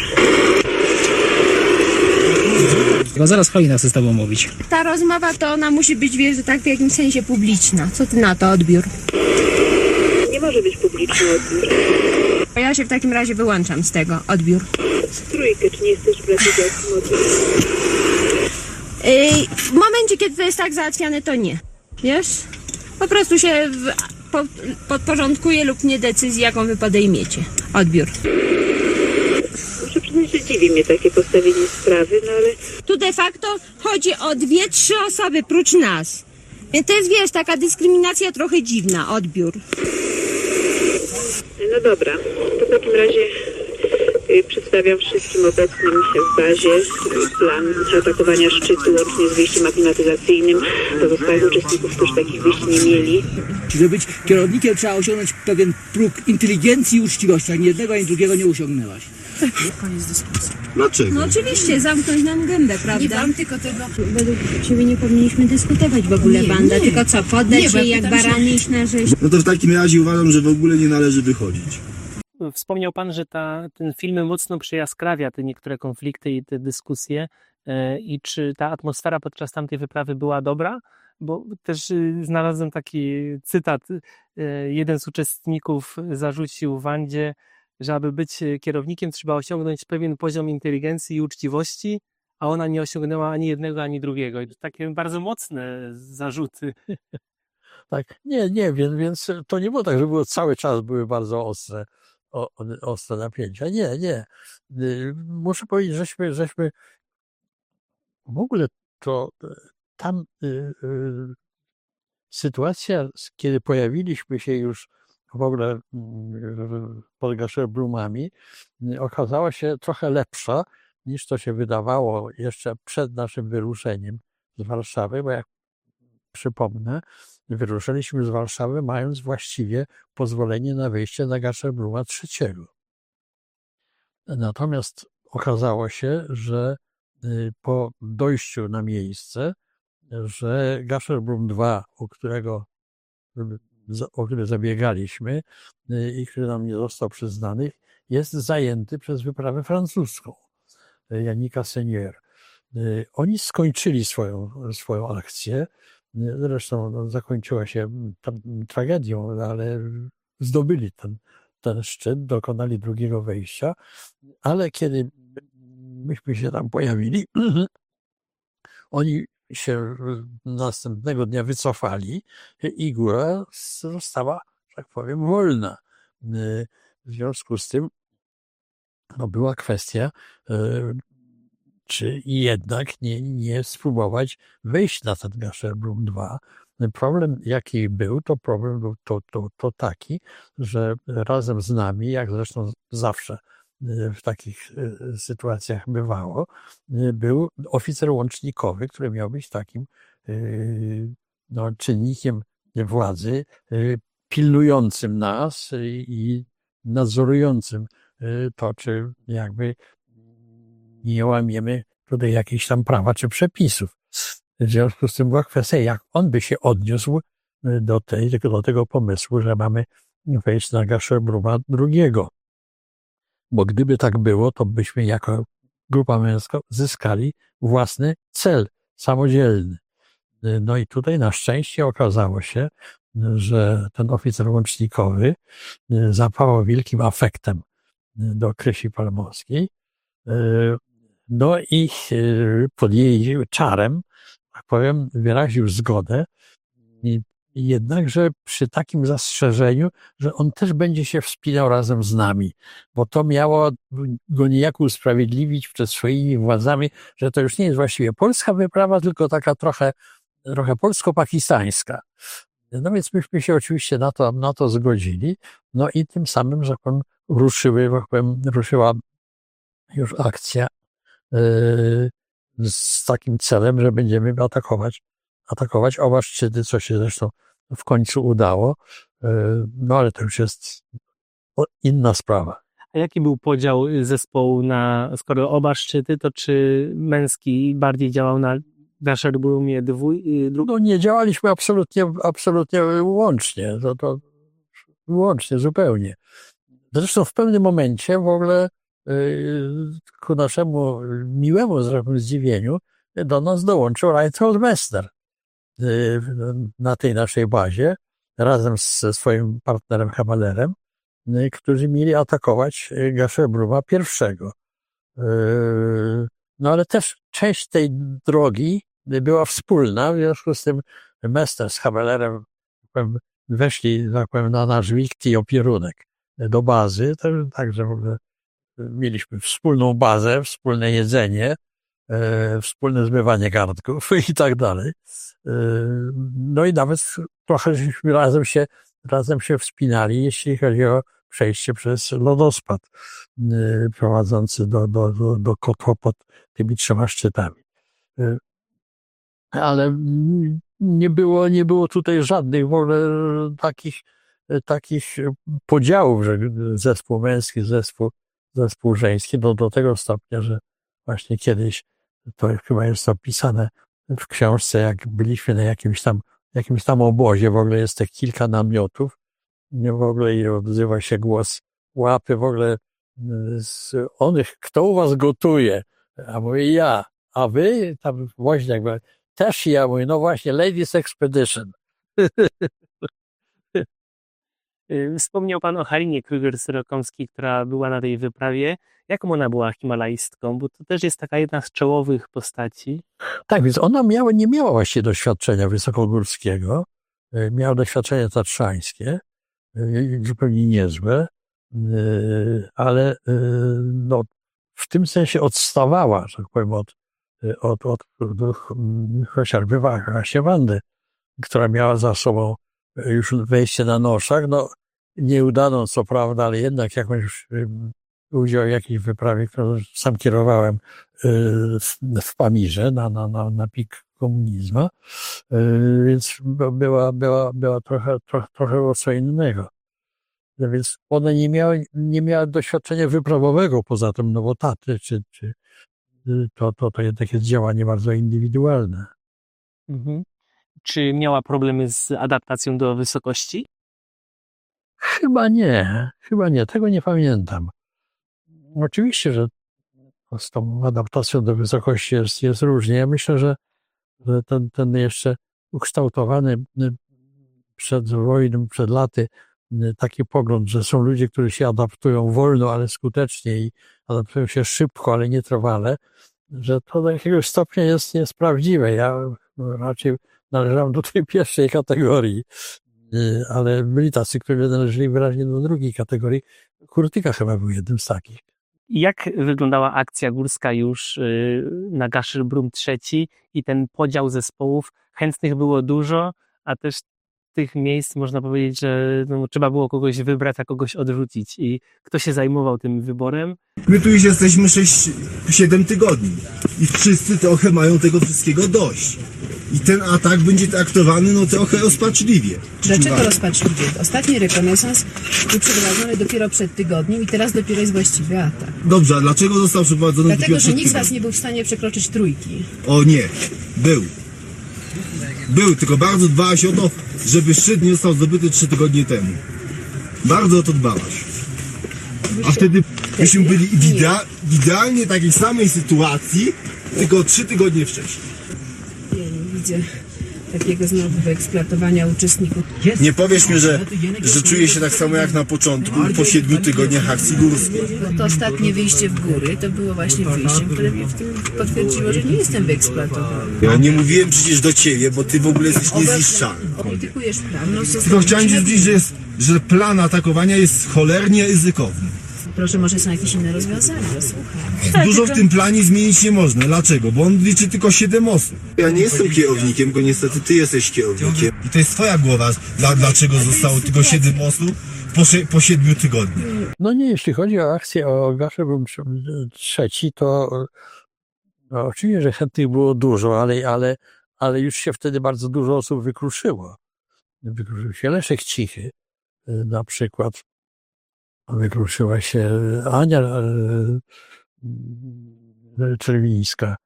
Tylko zaraz Halina chce z Tobą mówić. Ta rozmowa to ona musi być, wiesz, że tak w jakimś sensie publiczna. Co ty na to, odbiór? Nie może być publiczny odbiór. Ja się w takim razie wyłączam z tego, odbiór. W trójkę, czy nie jesteś bratydziakiem odbiór? Yy, w momencie, kiedy to jest tak załatwiane, to nie. Wiesz? Po prostu się w, po, podporządkuje lub nie decyzji, jaką wy podejmiecie. Odbiór. Muszę przyznać, że dziwi mnie takie postawienie sprawy, no ale Tu de facto chodzi o dwie, trzy osoby prócz nas. Więc to jest, wiesz, taka dyskryminacja trochę dziwna, odbiór. no dobra. To w takim razie y, przedstawiam wszystkim obecnym w bazie y, plan zaatakowania szczytu łącznie z wyjściem aklimatyzacyjnym. Pozostałych uczestników, którzy takich wyjść nie mieli. Żeby być kierownikiem, trzeba osiągnąć pewien próg inteligencji i uczciwości. Ani jednego, ani drugiego nie osiągnęłaś. Dlaczego? No oczywiście, zamknąć nam gębę, prawda? Nie dam tylko tego. Według ciebie nie powinniśmy dyskutować w ogóle, Nie, Wanda, nie. tylko co, poddać Nie, bo się ja jak pytam się- barany iść na rzeź. No to w takim razie uważam, że w ogóle nie należy wychodzić. Wspomniał Pan, że ta, ten film mocno przejaskrawia te niektóre konflikty i te dyskusje. E, I czy ta atmosfera podczas tamtej wyprawy była dobra? Bo też y, znalazłem taki cytat. E, jeden z uczestników zarzucił Wandzie, że aby być kierownikiem trzeba osiągnąć pewien poziom inteligencji i uczciwości, a ona nie osiągnęła ani jednego, ani drugiego. I to takie bardzo mocne zarzuty. Tak, nie, nie, więc, więc to nie było tak, że było cały czas były bardzo ostre, o, o, ostre napięcia. Nie, nie. Muszę powiedzieć, żeśmy, żeśmy w ogóle to tam y, y, sytuacja, kiedy pojawiliśmy się już w ogóle y, pod Gasserblumami, y, okazała się trochę lepsza, niż to się wydawało jeszcze przed naszym wyruszeniem z Warszawy, bo jak przypomnę, wyruszyliśmy z Warszawy, mając właściwie pozwolenie na wyjście na Gasserbluma trzeciego. Natomiast okazało się, że po dojściu na miejsce, że Gasserblum dwa, o którego o który zabiegaliśmy i który nam nie został przyznany, jest zajęty przez wyprawę francuską Janika Senior. Oni skończyli swoją, swoją akcję. Zresztą no, zakończyła się tam tragedią, ale zdobyli ten, ten szczyt, dokonali drugiego wejścia, ale kiedy myśmy się tam pojawili, oni się następnego dnia wycofali i góra została, że tak powiem, wolna. W związku z tym no, była kwestia, czy jednak nie, nie spróbować wejść na ten Gasserblum dwa. Problem, jaki był, to problem był to, to, to taki, że razem z nami, jak zresztą zawsze w takich sytuacjach bywało, był oficer łącznikowy, który miał być takim no, czynnikiem władzy, pilnującym nas i nadzorującym to, czy jakby nie łamiemy tutaj jakichś tam prawa czy przepisów. W związku z tym była kwestia, jak on by się odniósł do, tej, do tego pomysłu, że mamy wejść na Gasserbluma drugiego. Bo gdyby tak było, to byśmy jako grupa męska zyskali własny cel samodzielny. No i tutaj na szczęście okazało się, że ten oficer łącznikowy zapałał wielkim afektem do Krysi Palmowskiej. No i pod jej czarem, tak powiem, wyraził zgodę, jednakże przy takim zastrzeżeniu, że on też będzie się wspinał razem z nami, bo to miało go niejako usprawiedliwić przed swoimi władzami, że to już nie jest właściwie polska wyprawa, tylko taka trochę, trochę polsko-pakistańska. No więc myśmy się oczywiście na to, na to zgodzili, no i tym samym, że on ruszyły, tak powiem, ruszyła już akcja yy, z takim celem, że będziemy atakować, atakować oba szczyty, co się zresztą w końcu udało. Yy, no ale to już jest inna sprawa. A jaki był podział zespołu na, skoro oba szczyty, to czy męski bardziej działał na Gasserblumie dwój? Dru... No nie działaliśmy absolutnie, absolutnie łącznie, to, to łącznie zupełnie. Zresztą w pewnym momencie w ogóle ku naszemu miłemu zresztą zdziwieniu do nas dołączył Reinhold Messner na tej naszej bazie razem ze swoim partnerem Habalerem, którzy mieli atakować Gasserbluma pierwszego. No ale też część tej drogi była wspólna, w związku z tym Messner z Habalerem weszli, tak powiem, na nasz wikt i opierunek do bazy, także w ogóle mieliśmy wspólną bazę, wspólne jedzenie, e, wspólne zmywanie garnków i tak dalej. E, no i nawet trochę żeśmy razem się, razem się wspinali, jeśli chodzi o przejście przez lodospad e, prowadzący do, do, do, do kotła pod tymi trzema szczytami. E, ale nie było, nie było tutaj żadnych w ogóle takich, takich podziałów, że zespół męski, zespół zespół żeński, do, do tego stopnia, że właśnie kiedyś, to chyba jest opisane w książce, jak byliśmy na jakimś tam, jakimś tam obozie, w ogóle jest tych kilka namiotów, w ogóle i odzywa się głos łapy, w ogóle z onych, kto u was gotuje? A mówię, ja. A wy? Tam woźniak, też ja. Mówię, no właśnie, Ladies Expedition. Wspomniał pan o Halinie Krüger-Syrokomskiej, która była na tej wyprawie. Jaką ona była himalajstką? Bo to też jest taka jedna z czołowych postaci. Tak, więc ona miała, nie miała właściwie doświadczenia wysokogórskiego. Miała doświadczenie tatrzańskie, zupełnie niezłe. ale no, w tym sensie odstawała, że tak powiem, od, od, od, od chociażby Asie Wandy, która miała za sobą już wejście na noszach, no nieudaną co prawda, ale jednak jakąś udział w jakiejś wyprawie, którą sam kierowałem w Pamirze na, na, na, na pik komunizmu, więc była, była, była trochę, trochę, trochę o co innego. Więc one nie miały, nie miały doświadczenia wyprawowego poza tym, no bo taty, czy, czy to, to, to jednak jest działanie bardzo indywidualne. Mhm. Czy miała problemy z adaptacją do wysokości? Chyba nie, chyba nie, tego nie pamiętam. Oczywiście, że z tą adaptacją do wysokości jest, jest różnie. Ja myślę, że, że ten, ten jeszcze ukształtowany przed wojną, przed laty taki pogląd, że są ludzie, którzy się adaptują wolno, ale skutecznie i adaptują się szybko, ale nietrwale, że to do jakiegoś stopnia jest, jest prawdziwe. Ja raczej należałem do tej pierwszej kategorii, ale byli tacy, którzy należeli wyraźnie do drugiej kategorii. Kurtyka chyba był jednym z takich. Jak wyglądała akcja górska już na Gasherbrum trzeci i ten podział zespołów? Chętnych było dużo, a też tych miejsc można powiedzieć, że no, trzeba było kogoś wybrać, a kogoś odrzucić. I kto się zajmował tym wyborem? My tu już jesteśmy sześć siedem tygodni i wszyscy trochę mają tego wszystkiego dość. I ten atak będzie traktowany no trochę rozpaczliwie. Dlaczego rozpaczliwie? Ostatni rekonesans był przeprowadzony dopiero przed tygodniem i teraz dopiero jest właściwy atak. Dobrze, a dlaczego został przeprowadzony Dlatego, dopiero że przed nikt z was tygodniem? nie był w stanie przekroczyć trójki. O nie, był. Był, tylko bardzo dbałaś o to, żeby szczyt nie został zdobyty trzy tygodnie temu. Bardzo o to dbałaś. A wtedy byśmy byli w, idea, w idealnie takiej samej sytuacji, tylko trzy tygodnie wcześniej. Ja nie widzę takiego znowu wyeksploatowania uczestników. Nie powiesz mi, że, że czuję się tak samo jak na początku, po siedmiu tygodniach akcji górskiej. Bo to ostatnie wyjście w góry to było właśnie wyjściem, które mnie w tym potwierdziło, że nie jestem wyeksploatowany. Ja nie mówiłem przecież do ciebie, bo ty w ogóle jesteś niezniszczalny. Krytykujesz plan. No, Tylko chciałem ci zwrócić, że, jest, że plan atakowania jest cholernie ryzykowny. Proszę, może są jakieś inne rozwiązania, słucham. Dużo w tym planie zmienić nie można. Dlaczego? Bo on liczy tylko siedem osób. Ja nie jestem kierownikiem, bo niestety ty jesteś kierownikiem. I to jest twoja głowa, dla, dlaczego zostało tylko siedem osób po, po siedmiu tygodniach. No nie, jeśli chodzi o akcję o Gasherbrum trzeci, to no, oczywiście, że chętnych było dużo, ale, ale, ale już się wtedy bardzo dużo osób wykruszyło. Wykruszył się Leszek Cichy na przykład. Wykruszyła się Ania Czerwińska.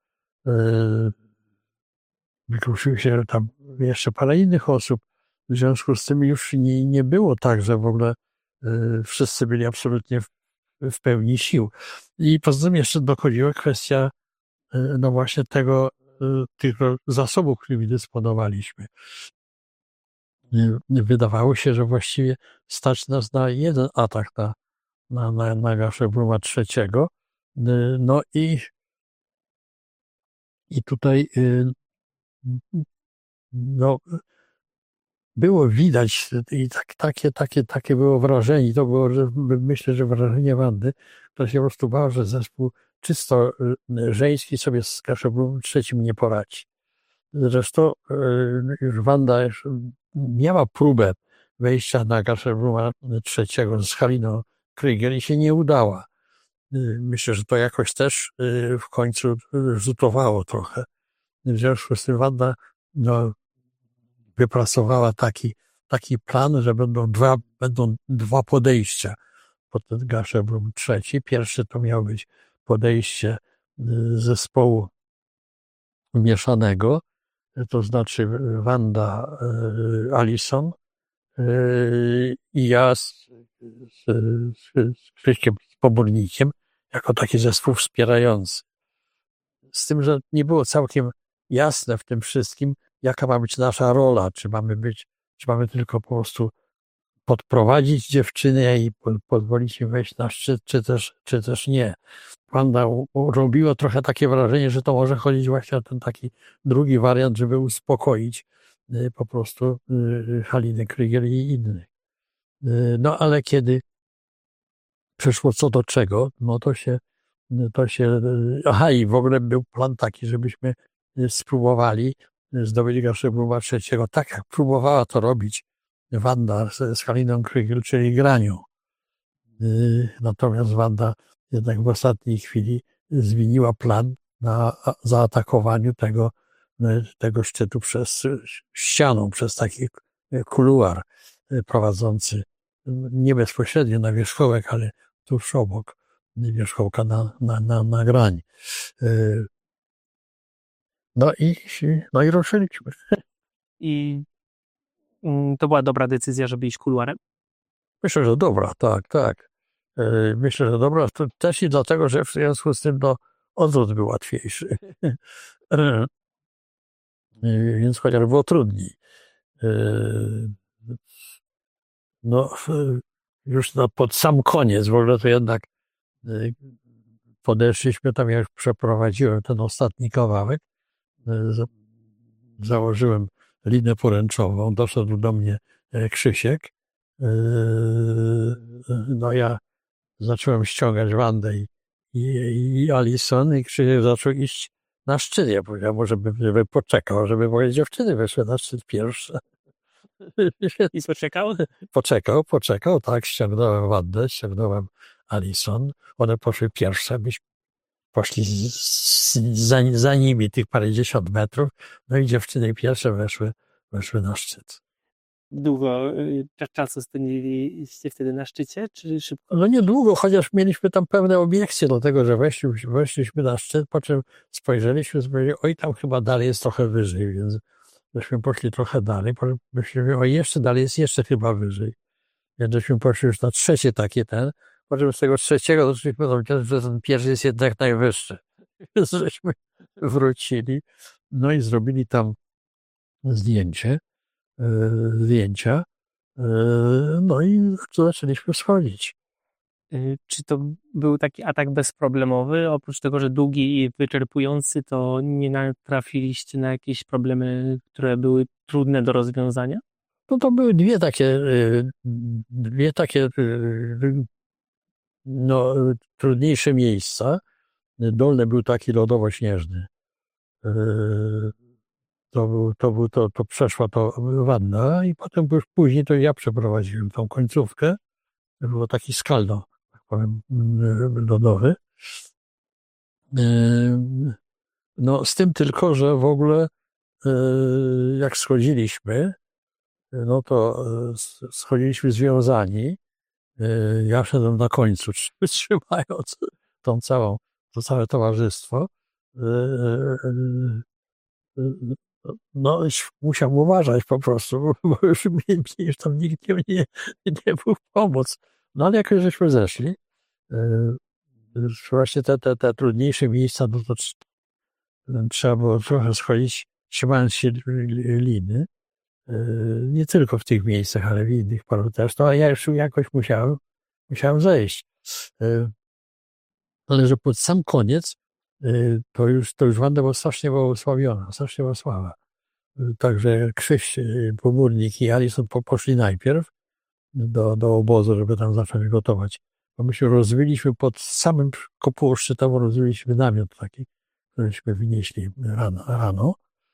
Wykruszył się tam jeszcze parę innych osób. W związku z tym już nie, nie było tak, że w ogóle wszyscy byli absolutnie w, w pełni sił. I poza tym jeszcze dochodziła kwestia no właśnie tego, tych zasobów, którymi dysponowaliśmy. Wydawało się, że właściwie stać nas na jeden atak na, na, na, na Gasherbruma trzeciego. No i, i tutaj no, było widać i tak, takie, takie, takie było wrażenie. To było, że myślę, że wrażenie Wandy, która się po prostu bała, że zespół czysto żeński sobie z Gasherbrumem trzecim nie poradzi. Zresztą już Wanda już miała próbę wejścia na Gasherbruma trzeciego z Haliną Krygiel i się nie udała. Myślę, że to jakoś też w końcu rzutowało trochę. W związku z tym Wanda no, wypracowała taki, taki plan, że będą dwa, będą dwa podejścia pod ten Gasherbrum trzeci. Pierwsze to miało być podejście zespołu mieszanego, to znaczy Wanda, Alison i ja z, z, z Krzyśkiem Pobornikiem jako taki zespół wspierający. Z tym, że nie było całkiem jasne w tym wszystkim, jaka ma być nasza rola, czy mamy być, czy mamy tylko po prostu podprowadzić dziewczynę i pozwolić im wejść na szczyt, czy też, czy też nie. Wanda robiło trochę takie wrażenie, że to może chodzić właśnie o ten taki drugi wariant, żeby uspokoić po prostu Halinę Krygiel i innych. No ale kiedy przeszło co do czego, no to się, to się, aha i w ogóle był plan taki, żebyśmy spróbowali zdobyć Gasherbrum trzeciego, tak jak próbowała to robić Wanda z, z Haliną Krygl, czyli Granią. Natomiast Wanda jednak w ostatniej chwili zmieniła plan na zaatakowaniu tego, tego szczytu przez ścianą, przez taki kuluar prowadzący nie bezpośrednio na wierzchołek, ale tuż obok wierzchołka na, na, na, na Grań. No i, no i ruszyliśmy. I to była dobra decyzja, żeby iść kuluarem? Myślę, że dobra, tak, tak. Myślę, że dobra, to też i dlatego, że w związku z tym no, odwrót był łatwiejszy. Więc chociaż było trudniej. No, już no, pod sam koniec w ogóle to jednak podeszliśmy tam, jak przeprowadziłem ten ostatni kawałek, założyłem linę poręczową, doszedł do mnie Krzysiek. No ja zacząłem ściągać Wandę i, i, i Alison i Krzysiek zaczął iść na szczyt. Ja powiedziałem mu, żeby, żeby poczekał, żeby moje dziewczyny weszły na szczyt pierwsze. I poczekał? Poczekał, poczekał, tak, ściągnąłem Wandę, ściągnąłem Alison. One poszły pierwsze, myśmy poszli z, z, za, za nimi tych parędziesiąt metrów, no i dziewczyny pierwsze weszły, weszły na szczyt. Długo czasu spędziliście wtedy na szczycie, czy szybko? No niedługo, chociaż mieliśmy tam pewne obiekcje do tego, że weszliśmy, weszliśmy na szczyt, po czym spojrzeliśmy, spojrzeli, oj, tam chyba dalej jest trochę wyżej, więc żeśmy poszli trochę dalej, po czym myślimy, oj, jeszcze dalej jest jeszcze chyba wyżej. Więc żeśmy poszli już na trzecie takie ten, po czym z tego trzeciego doszliśmy do wniosku, że ten pierwszy jest jednak najwyższy. Więc żeśmy wrócili, no i zrobili tam zdjęcie, zdjęcia, no i zaczęliśmy schodzić. Czy to był taki atak bezproblemowy? Oprócz tego, że długi i wyczerpujący, to nie natrafiliście na jakieś problemy, które były trudne do rozwiązania? No to były dwie takie, dwie takie no, trudniejsze miejsca. Dolny był taki lodowo-śnieżny. To, był, to, był, to, to przeszła to Wanda i potem już później to ja przeprowadziłem tą końcówkę. To było taki skalno, tak powiem, lodowy. No z tym tylko, że w ogóle jak schodziliśmy, no to schodziliśmy związani. Ja szedłem na końcu, trzymając tą całą, to całe towarzystwo. No, musiałem uważać po prostu, bo już, już tam nikt nie, nie, nie był pomoc. No ale jak żeśmy zeszli, właśnie te, te, te trudniejsze miejsca, no to trzeba było trochę schodzić, trzymając się liny. Nie tylko w tych miejscach, ale w innych paru też. No a ja już jakoś musiałem, musiałem zejść. Ale że pod sam koniec to już, to już Wanda była strasznie błogosławiona, strasznie błogosława. Także Krzyś, Pomórnik i Alison poszli najpierw do, do obozu, żeby tam zacząć gotować. Bo myśmy rozwiliśmy pod samym kopułą szczytową, rozwiliśmy namiot taki, któryśmy wynieśli rano. rano.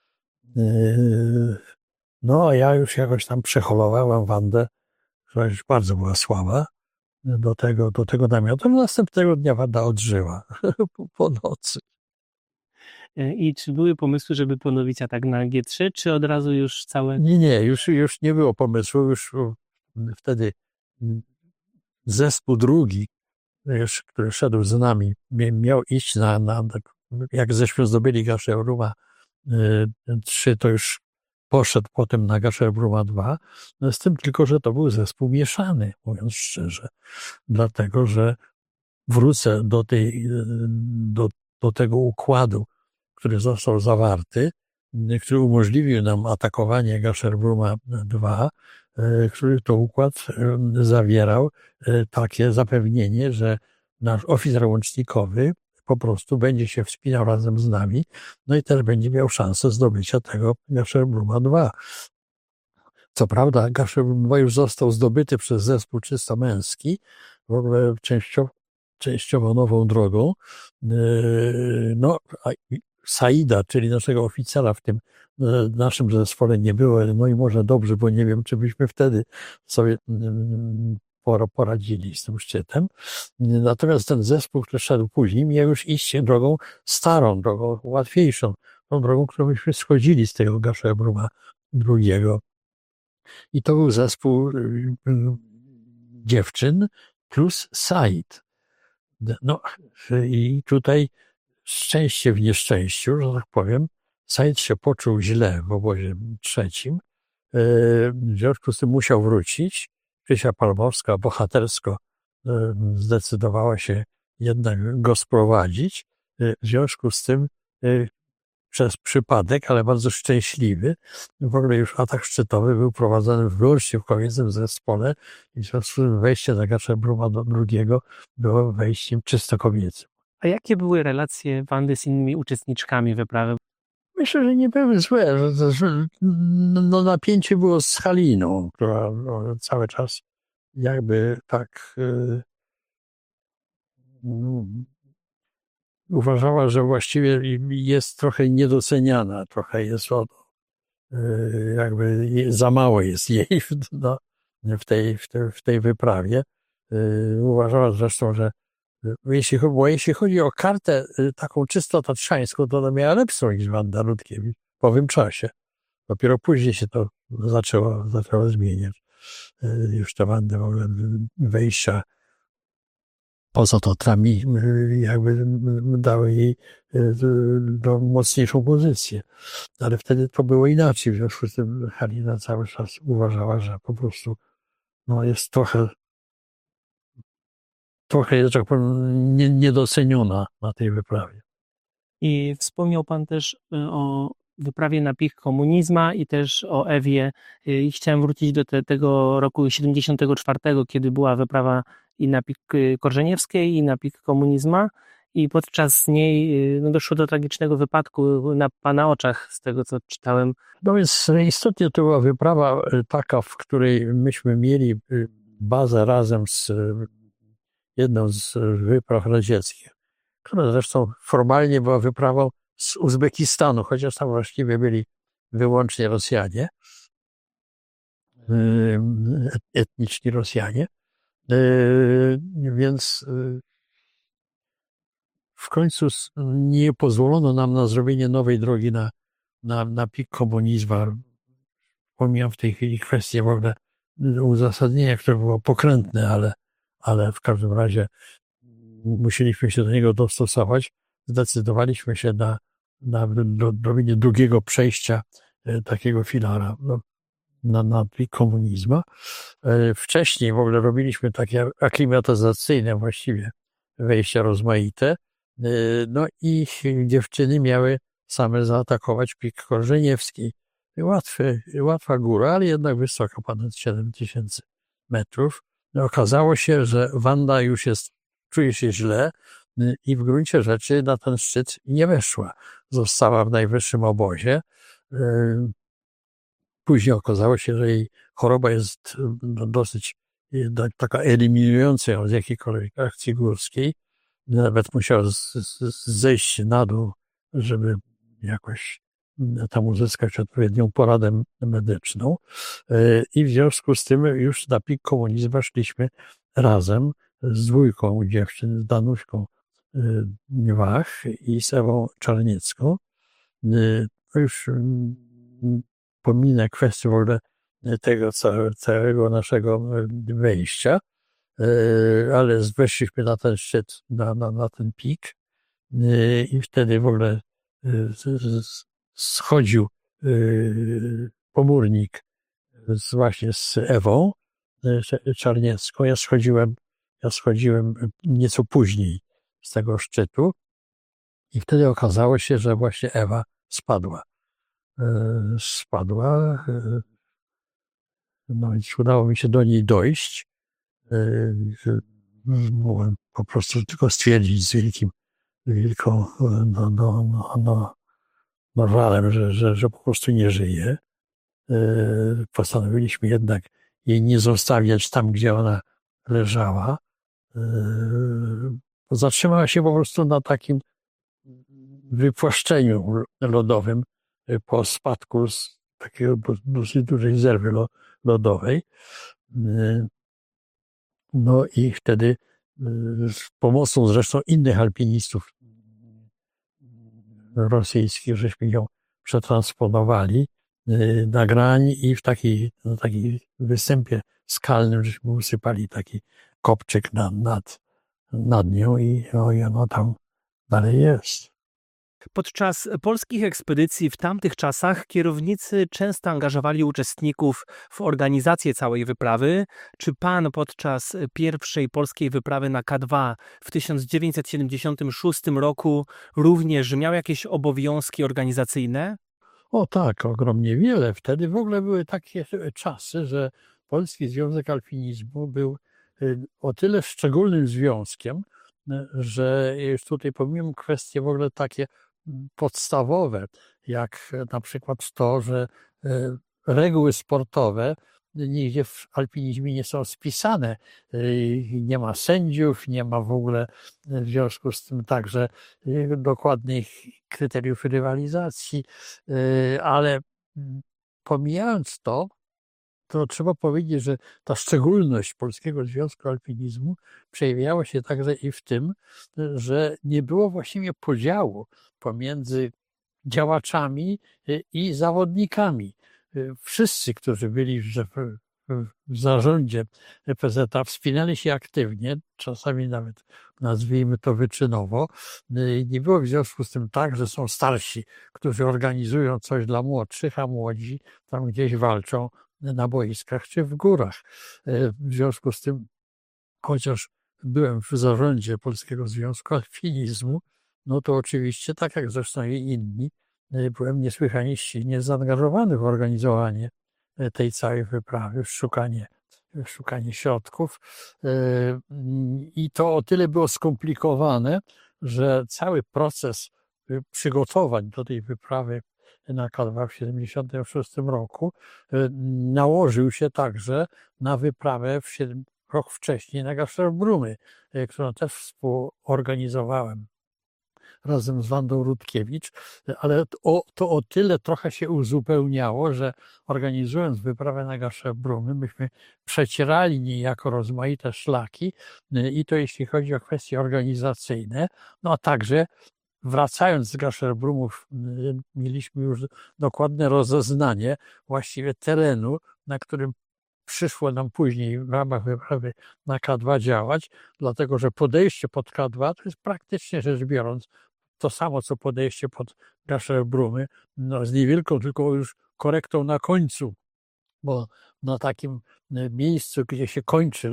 No a ja już jakoś tam przeholowałem Wandę, która już bardzo była słaba, do tego, do tego namiotu. Następnego dnia Wanda odżyła po nocy. I czy były pomysły, żeby ponowić atak na G trzy, czy od razu już całe... Nie, nie, już, już nie było pomysłu. Już wtedy zespół drugi, już, który szedł z nami, miał iść na, na jak żeśmy zdobyli Gasherbruma trzy, to już poszedł potem na Gasherbruma dwa, no z tym tylko, że to był zespół mieszany, mówiąc szczerze. Dlatego, że wrócę do tej, do, do tego układu, który został zawarty, który umożliwił nam atakowanie Gasherbruma dwa, który to układ zawierał takie zapewnienie, że nasz oficer łącznikowy po prostu będzie się wspinał razem z nami, no i też będzie miał szansę zdobycia tego Gasherbruma dwa. Co prawda Gasherbrum dwa już został zdobyty przez zespół czysto męski, w ogóle częściowo, częściowo nową drogą. No, a Saida, czyli naszego oficera w tym naszym zespole nie było, no i może dobrze, bo nie wiem, czy byśmy wtedy sobie poradzili z tym szczytem. Natomiast ten zespół, który szedł później, miał już iść drogą starą, drogą łatwiejszą, tą drogą, którą myśmy schodzili z tego Gashebruma drugiego. I to był zespół dziewczyn plus Said. No i tutaj szczęście w nieszczęściu, że tak powiem, Said się poczuł źle w obozie trzecim. W związku z tym musiał wrócić. Krysia Palmowska bohatersko zdecydowała się jednak go sprowadzić. W związku z tym przez przypadek, ale bardzo szczęśliwy, w ogóle już atak szczytowy był prowadzony wyłącznie w kobiecym zespole i w związku z tym wejście na Gashebruma do drugiego było wejściem czysto kobiecym. A jakie były relacje Wandy z innymi uczestniczkami wyprawy? Myślę, że nie były złe. Że, że, no, napięcie było z Haliną, która no, cały czas jakby tak yy, no, uważała, że właściwie jest trochę niedoceniana, trochę jest od, yy, jakby za mało jest jej w, no, w, tej, w, tej, w tej wyprawie. Yy, uważała zresztą, że Jeśli, bo jeśli chodzi o kartę taką czysto tatrzańską, to ona miała lepszą niż Wanda Rutkiewicz po owym czasie. Dopiero później się to zaczęło, zaczęło zmieniać. Już te Wandy w ogóle wejścia poza Tatrami jakby dały jej do mocniejszą pozycję. Ale wtedy to było inaczej. W związku z tym Halina cały czas uważała, że po prostu no, jest trochę trochę, że tak powiem, niedoceniona na tej wyprawie. I wspomniał Pan też o wyprawie na pik komunizma i też o Ewie. I chciałem wrócić do te, tego roku siedemdziesiątego czwartego, kiedy była wyprawa i na pik Korzeniewskiej, i na pik komunizma. I podczas niej no, doszło do tragicznego wypadku na Pana oczach, z tego co czytałem. No więc istotnie to była wyprawa taka, w której myśmy mieli bazę razem z jedną z wypraw radzieckich, która zresztą formalnie była wyprawą z Uzbekistanu, chociaż tam właściwie byli wyłącznie Rosjanie, etniczni Rosjanie. Więc w końcu nie pozwolono nam na zrobienie nowej drogi na, na, na pik komunizmu. Pomijam w tej chwili kwestię w ogóle uzasadnienia, które było pokrętne, ale ale w każdym razie musieliśmy się do niego dostosować. Zdecydowaliśmy się na, na robienie drugiego przejścia takiego filara no, na, na pik komunizmu. Wcześniej w ogóle robiliśmy takie aklimatyzacyjne właściwie wejścia rozmaite. No i dziewczyny miały same zaatakować pik Korzeniewski. Łatwy, łatwa góra, ale jednak wysoka, ponad siedem tysięcy metrów. Okazało się, że Wanda już jest, czuje się źle i w gruncie rzeczy na ten szczyt nie weszła. Została w najwyższym obozie. Później okazało się, że jej choroba jest dosyć taka eliminująca ją z jakiejkolwiek akcji górskiej. Nawet musiała zejść na dół, żeby jakoś tam uzyskać odpowiednią poradę medyczną. I w związku z tym już na pik komunizmu szliśmy razem z dwójką dziewczyn, z Danuśką Wach i z Ewą Czarniecką. To już pominę kwestię w ogóle tego całego naszego wejścia, ale weszliśmy na ten szczyt, na, na, na ten pik i wtedy w ogóle schodził pomórnik z, właśnie z Ewą Czarniecką. Ja schodziłem, ja schodziłem nieco później z tego szczytu i wtedy okazało się, że właśnie Ewa spadła. Spadła. No więc udało mi się do niej dojść. Mogłem po prostu tylko stwierdzić z wielkim, wielką no, no, no, no, moralem, że, że, że po prostu nie żyje. Postanowiliśmy jednak jej nie zostawiać tam, gdzie ona leżała. zatrzymała się po prostu na takim wypłaszczeniu lodowym po spadku z takiego dosyć dużej zerwy lodowej. No i wtedy z pomocą zresztą innych alpinistów rosyjskich, żeśmy ją przetransponowali na grań i w takiej, na takiej występie skalnym żeśmy usypali taki kopczyk nad, nad, nad nią i, no, i ono tam dalej jest. Podczas polskich ekspedycji w tamtych czasach kierownicy często angażowali uczestników w organizację całej wyprawy. Czy pan podczas pierwszej polskiej wyprawy na K dwa w tysiąc dziewięćset siedemdziesiątym szóstym roku również miał jakieś obowiązki organizacyjne? O tak, ogromnie wiele. Wtedy w ogóle były takie czasy, że Polski Związek Alpinizmu był o tyle szczególnym związkiem, że już tutaj pomijam kwestie w ogóle takie podstawowe, jak na przykład to, że reguły sportowe nigdzie w alpinizmie nie są spisane. Nie ma sędziów, nie ma w ogóle w związku z tym także dokładnych kryteriów rywalizacji, ale pomijając to, to trzeba powiedzieć, że ta szczególność Polskiego Związku Alpinizmu przejawiała się także i w tym, że nie było właściwie podziału pomiędzy działaczami i zawodnikami. Wszyscy, którzy byli w zarządzie P Z A, wspinali się aktywnie, czasami nawet nazwijmy to wyczynowo. Nie było w związku z tym tak, że są starsi, którzy organizują coś dla młodszych, a młodzi tam gdzieś walczą na boiskach czy w górach. W związku z tym, chociaż byłem w zarządzie Polskiego Związku Alpinizmu, no to oczywiście, tak jak zresztą i inni, byłem niesłychanie silnie zaangażowany w organizowanie tej całej wyprawy, w szukanie, w szukanie środków. I to o tyle było skomplikowane, że cały proces przygotowań do tej wyprawy na K dwa w tysiąc dziewięćset siedemdziesiątym szóstym roku nałożył się także na wyprawę w siedem, rok wcześniej na Gaszerbrumy, którą też współorganizowałem razem z Wandą Rutkiewicz, ale to, to o tyle trochę się uzupełniało, że organizując wyprawę na Gaszerbrumy, myśmy przecierali niejako rozmaite szlaki i to jeśli chodzi o kwestie organizacyjne, no a także wracając z Gascherbrumów mieliśmy już dokładne rozeznanie właściwie terenu, na którym przyszło nam później w ramach wyprawy na K dwa działać, dlatego że podejście pod K dwa to jest praktycznie rzecz biorąc to samo, co podejście pod Gascherbrumy, no z niewielką tylko już korektą na końcu, bo na takim miejscu, gdzie się kończy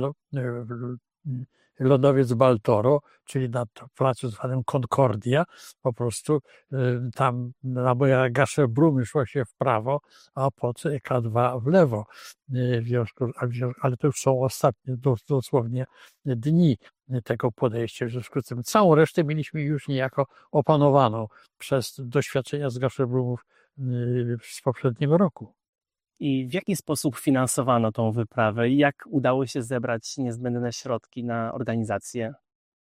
lodowiec Baltoro, czyli na placu zwanym Concordia, po prostu tam na Gascherbrumy szło się w prawo, a pod K dwa w lewo. W związku, ale to już są ostatnie dosłownie dni tego podejścia. W związku z tym całą resztę mieliśmy już niejako opanowaną przez doświadczenia z Gaszerbrumów z poprzedniego roku. I w jaki sposób finansowano tą wyprawę i jak udało się zebrać niezbędne środki na organizację?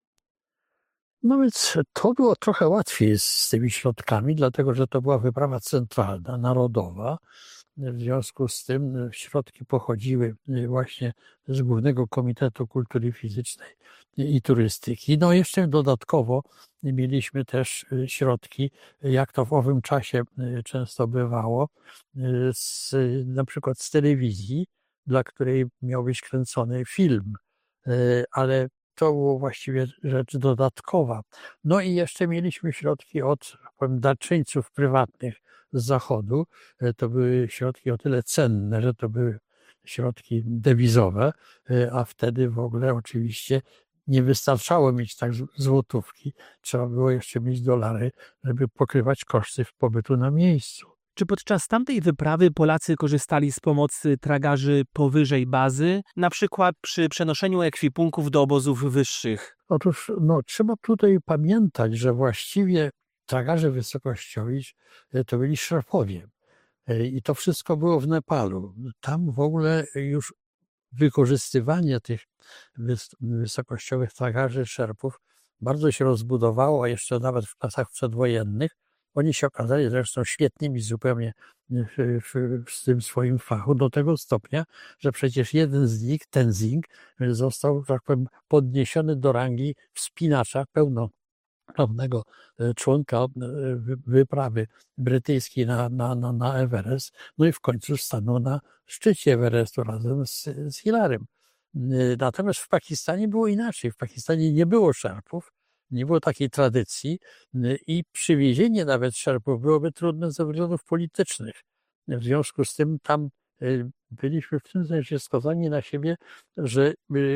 No więc to było trochę łatwiej z tymi środkami, dlatego że to była wyprawa centralna, narodowa. W związku z tym środki pochodziły właśnie z Głównego Komitetu Kultury Fizycznej i Turystyki. No jeszcze dodatkowo mieliśmy też środki, jak to w owym czasie często bywało, z, na przykład z telewizji, dla której miał być kręcony film, ale to było właściwie rzecz dodatkowa. No i jeszcze mieliśmy środki od powiem, darczyńców prywatnych z Zachodu. To były środki o tyle cenne, że to były środki dewizowe, a wtedy w ogóle oczywiście nie wystarczało mieć tak złotówki. Trzeba było jeszcze mieć dolary, żeby pokrywać koszty pobytu na miejscu. Czy podczas tamtej wyprawy Polacy korzystali z pomocy tragarzy powyżej bazy, na przykład przy przenoszeniu ekwipunków do obozów wyższych? Otóż no, trzeba tutaj pamiętać, że właściwie tragarze wysokościowi to byli szerpowie. I to wszystko było w Nepalu. Tam w ogóle już wykorzystywanie tych wys- wysokościowych tragarzy szerpów bardzo się rozbudowało, a jeszcze nawet w czasach przedwojennych. Oni się okazali zresztą świetnymi zupełnie w, w, w tym swoim fachu, do tego stopnia, że przecież jeden z nich, Tenzing, został, tak powiem, podniesiony do rangi wspinacza pełnoprawnego członka wyprawy brytyjskiej na, na, na, na Everest. No i w końcu stanął na szczycie Everestu razem z, z Hilarym. Natomiast w Pakistanie było inaczej. W Pakistanie nie było szerpów, nie było takiej tradycji i przywiezienie nawet szerpów byłoby trudne ze względów politycznych. W związku z tym tam byliśmy w tym sensie skazani na siebie, że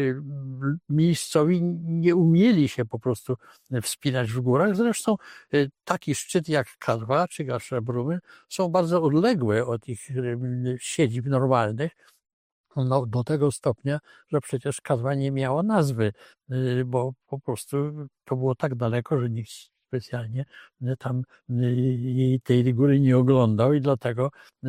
miejscowi nie umieli się po prostu wspinać w górach. Zresztą taki szczyt jak K dwa czy Gasher Brumy są bardzo odległe od ich siedzib normalnych. No, do tego stopnia, że przecież K dwa nie miało nazwy, bo po prostu to było tak daleko, że nikt specjalnie tam tej góry nie oglądał i dlatego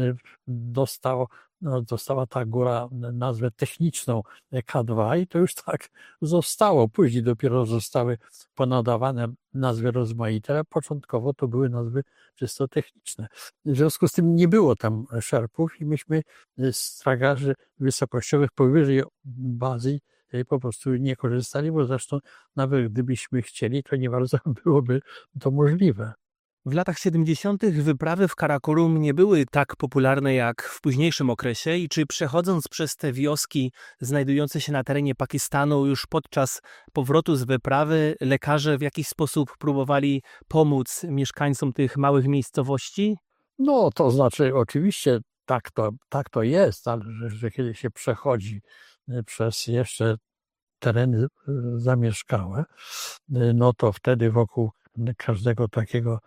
dostał, no, dostała ta góra nazwę techniczną K dwa i to już tak zostało. Później dopiero zostały ponadawane nazwy rozmaite, ale początkowo to były nazwy czysto techniczne. W związku z tym nie było tam szerpów i myśmy z tragarzy wysokościowych powyżej bazy po prostu nie korzystali, bo zresztą nawet gdybyśmy chcieli, to nie bardzo byłoby to możliwe. W latach siedemdziesiątych wyprawy w Karakorum nie były tak popularne jak w późniejszym okresie i czy przechodząc przez te wioski znajdujące się na terenie Pakistanu już podczas powrotu z wyprawy lekarze w jakiś sposób próbowali pomóc mieszkańcom tych małych miejscowości? No to znaczy oczywiście tak to, tak to jest, ale że, że kiedy się przechodzi przez jeszcze tereny zamieszkałe, no to wtedy wokół każdego takiego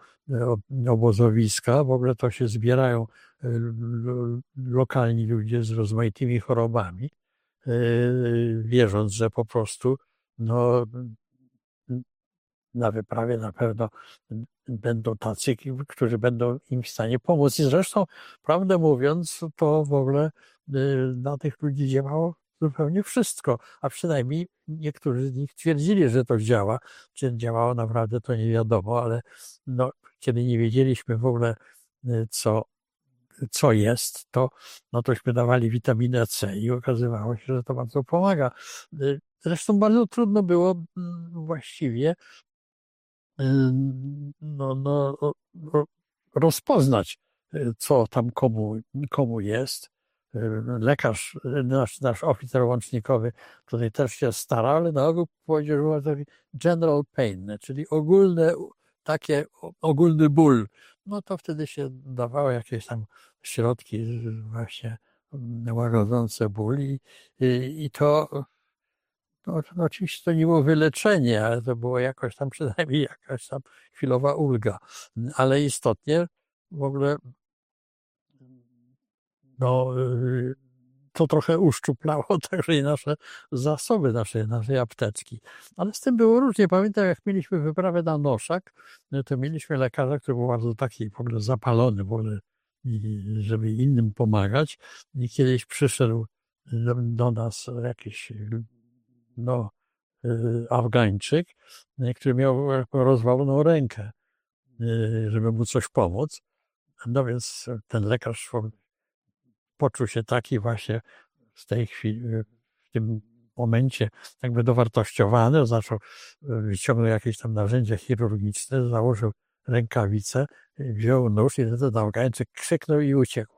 obozowiska w ogóle to się zbierają lokalni ludzie z rozmaitymi chorobami, wierząc, że po prostu no, na wyprawie na pewno będą tacy, którzy będą im w stanie pomóc. I zresztą, prawdę mówiąc, to w ogóle na tych ludzi działało zupełnie wszystko, a przynajmniej niektórzy z nich twierdzili, że to działa. Czy działało naprawdę, to nie wiadomo, ale no, kiedy nie wiedzieliśmy w ogóle, co, co jest, to no tośmy dawali witaminę C i okazywało się, że to bardzo pomaga. Zresztą bardzo trudno było właściwie no, no, rozpoznać, co tam komu, komu jest. Lekarz, nasz, nasz oficer łącznikowy tutaj też się starał, ale na ogół powiedział, że było taki general pain, czyli ogólne, takie, ogólny ból. No to wtedy się dawało jakieś tam środki właśnie łagodzące ból i, i, i to no, no oczywiście to nie było wyleczenie, ale to było jakoś tam przynajmniej jakaś tam chwilowa ulga. Ale istotnie w ogóle no, to trochę uszczuplało także i nasze zasoby, nasze, naszej apteczki. Ale z tym było różnie. Pamiętam, jak mieliśmy wyprawę na Noszak, to mieliśmy lekarza, który był bardzo taki w ogóle zapalony, w ogóle, żeby innym pomagać. I kiedyś przyszedł do, do nas jakiś no, Afgańczyk, który miał rozwaloną rękę, żeby mu coś pomóc. No więc ten lekarz poczuł się taki właśnie w tej chwili, w tym momencie jakby dowartościowany, zaczął, wyciągnął jakieś tam narzędzia chirurgiczne, założył rękawice, wziął nóż i ten Afgańczyk krzyknął i uciekł.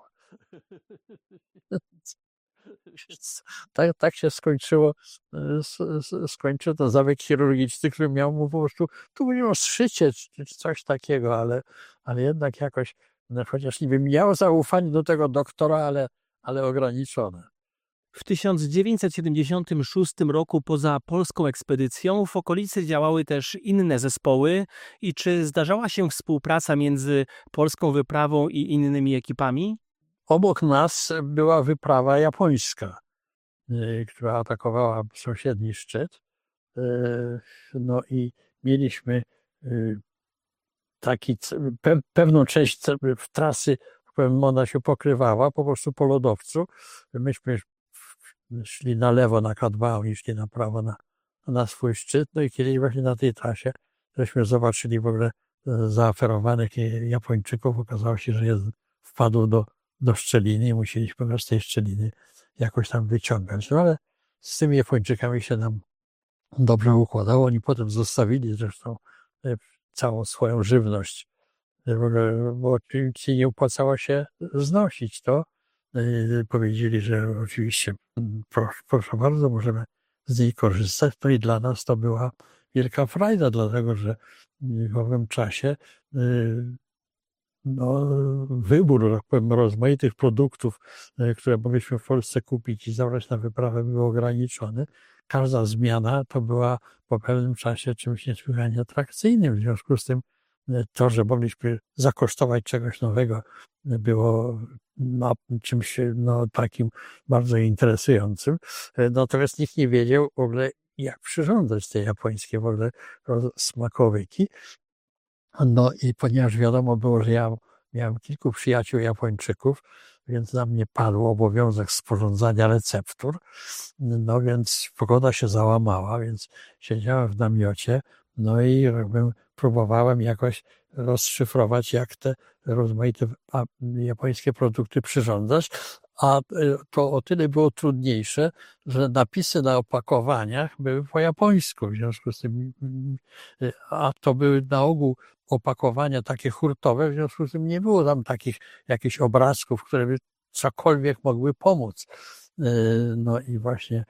Tak, tak się skończyło, skończył ten zabieg chirurgiczny, który miał mu po prostu, tu było zszycie czy coś takiego, ale, ale jednak jakoś, no, chociaż niby miał zaufanie do tego doktora, ale, ale ograniczone. W tysiąc dziewięćset siedemdziesiątym szóstym roku poza polską ekspedycją w okolicy działały też inne zespoły i czy zdarzała się współpraca między polską wyprawą i innymi ekipami? Obok nas była wyprawa japońska, która atakowała sąsiedni szczyt. No i mieliśmy taki, pe, pewną część trasy, w którym ona się pokrywała po prostu po lodowcu. Myśmy szli na lewo na K dwa, oni szli na prawo na, na swój szczyt. No i kiedyś właśnie na tej trasie żeśmy zobaczyli w ogóle zaaferowanych Japończyków. Okazało się, że jest, wpadł do, do szczeliny i musieliśmy go z tej szczeliny jakoś tam wyciągać. No ale z tymi Japończykami się nam dobrze układało. Oni potem zostawili zresztą całą swoją żywność, w ogóle, bo oczywiście nie opłacało się znosić to. Powiedzieli, że oczywiście proszę, proszę bardzo, możemy z niej korzystać. No i dla nas to była wielka frajda, dlatego że w owym czasie no, wybór, tak powiem, rozmaitych produktów, które mogliśmy w Polsce kupić i zabrać na wyprawę, był ograniczony. Każda zmiana to była po pewnym czasie czymś niesłychanie atrakcyjnym. W związku z tym to, że mogliśmy zakosztować czegoś nowego, było no, czymś no, takim bardzo interesującym. Natomiast nikt nie wiedział w ogóle, jak przyrządzać te japońskie w ogóle smakołyki. No i ponieważ wiadomo było, że ja miałem kilku przyjaciół Japończyków, więc na mnie padł obowiązek sporządzania receptur. No więc pogoda się załamała, więc siedziałem w namiocie, no i jakbym próbowałem jakoś rozszyfrować, jak te rozmaite japońskie produkty przyrządzać, a to o tyle było trudniejsze, że napisy na opakowaniach były po japońsku, w związku z tym, a to były na ogół opakowania takie hurtowe, w związku z tym nie było tam takich jakichś obrazków, które by cokolwiek mogły pomóc. No i właśnie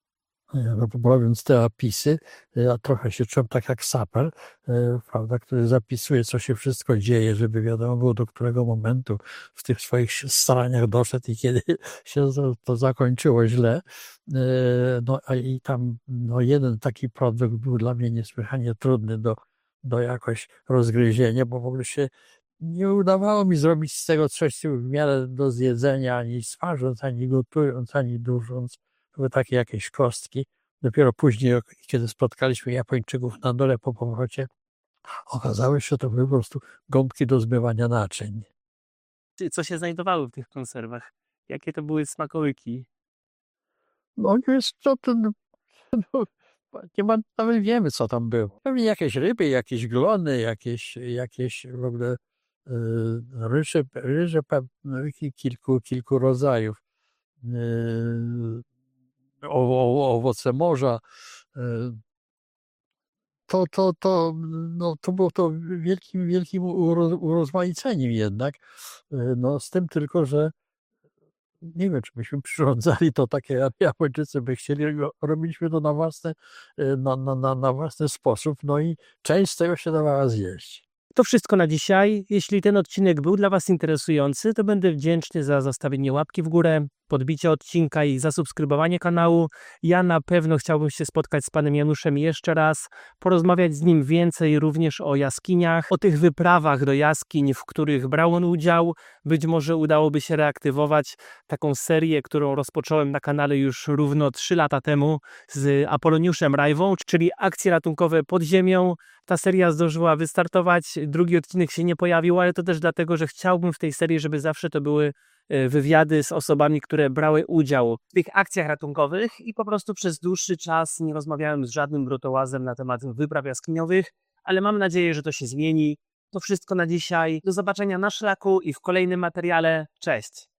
robiąc te opisy, ja trochę się czułem tak jak saper, prawda, który zapisuje, co się wszystko dzieje, żeby wiadomo było, do którego momentu w tych swoich staraniach doszedł i kiedy się to zakończyło źle. No i tam no, jeden taki produkt był dla mnie niesłychanie trudny do, do jakoś rozgryzienia, bo w ogóle się nie udawało mi zrobić z tego coś w miarę do zjedzenia, ani smażąc, ani gotując, ani dusząc. Były takie jakieś kostki. Dopiero później, kiedy spotkaliśmy Japończyków na dole po powrocie, okazało się, że to były po prostu gąbki do zmywania naczyń. Co się znajdowało w tych konserwach? Jakie to były smakołyki? No jest to, to no, nie ma, nawet wiemy, co tam było. Pewnie jakieś ryby, jakieś glony, jakieś, jakieś w ogóle y, ryże, ryże kilku, kilku rodzajów. Y, O, owoce morza. To, to, to, no, to było to wielkim, wielkim urozmaiceniem jednak. No, z tym tylko, że nie wiem, czy byśmy przyrządzali to takie, jak Japończycy by chcieli, robiliśmy to na własny, na, na, na, na własny sposób, no i część z tego się dawała zjeść. To wszystko na dzisiaj. Jeśli ten odcinek był dla Was interesujący, to będę wdzięczny za zostawienie łapki w górę, podbicie odcinka i zasubskrybowanie kanału. Ja na pewno chciałbym się spotkać z panem Januszem jeszcze raz, porozmawiać z nim więcej również o jaskiniach, o tych wyprawach do jaskiń, w których brał on udział. Być może udałoby się reaktywować taką serię, którą rozpocząłem na kanale już równo trzy lata temu z Apoloniuszem Rajwą, czyli akcje ratunkowe pod ziemią. Ta seria zdążyła wystartować, drugi odcinek się nie pojawił, ale to też dlatego, że chciałbym w tej serii, żeby zawsze to były wywiady z osobami, które brały udział w tych akcjach ratunkowych i po prostu przez dłuższy czas nie rozmawiałem z żadnym brotołazem na temat wypraw jaskiniowych, ale mam nadzieję, że to się zmieni. To wszystko na dzisiaj. Do zobaczenia na szlaku i w kolejnym materiale. Cześć!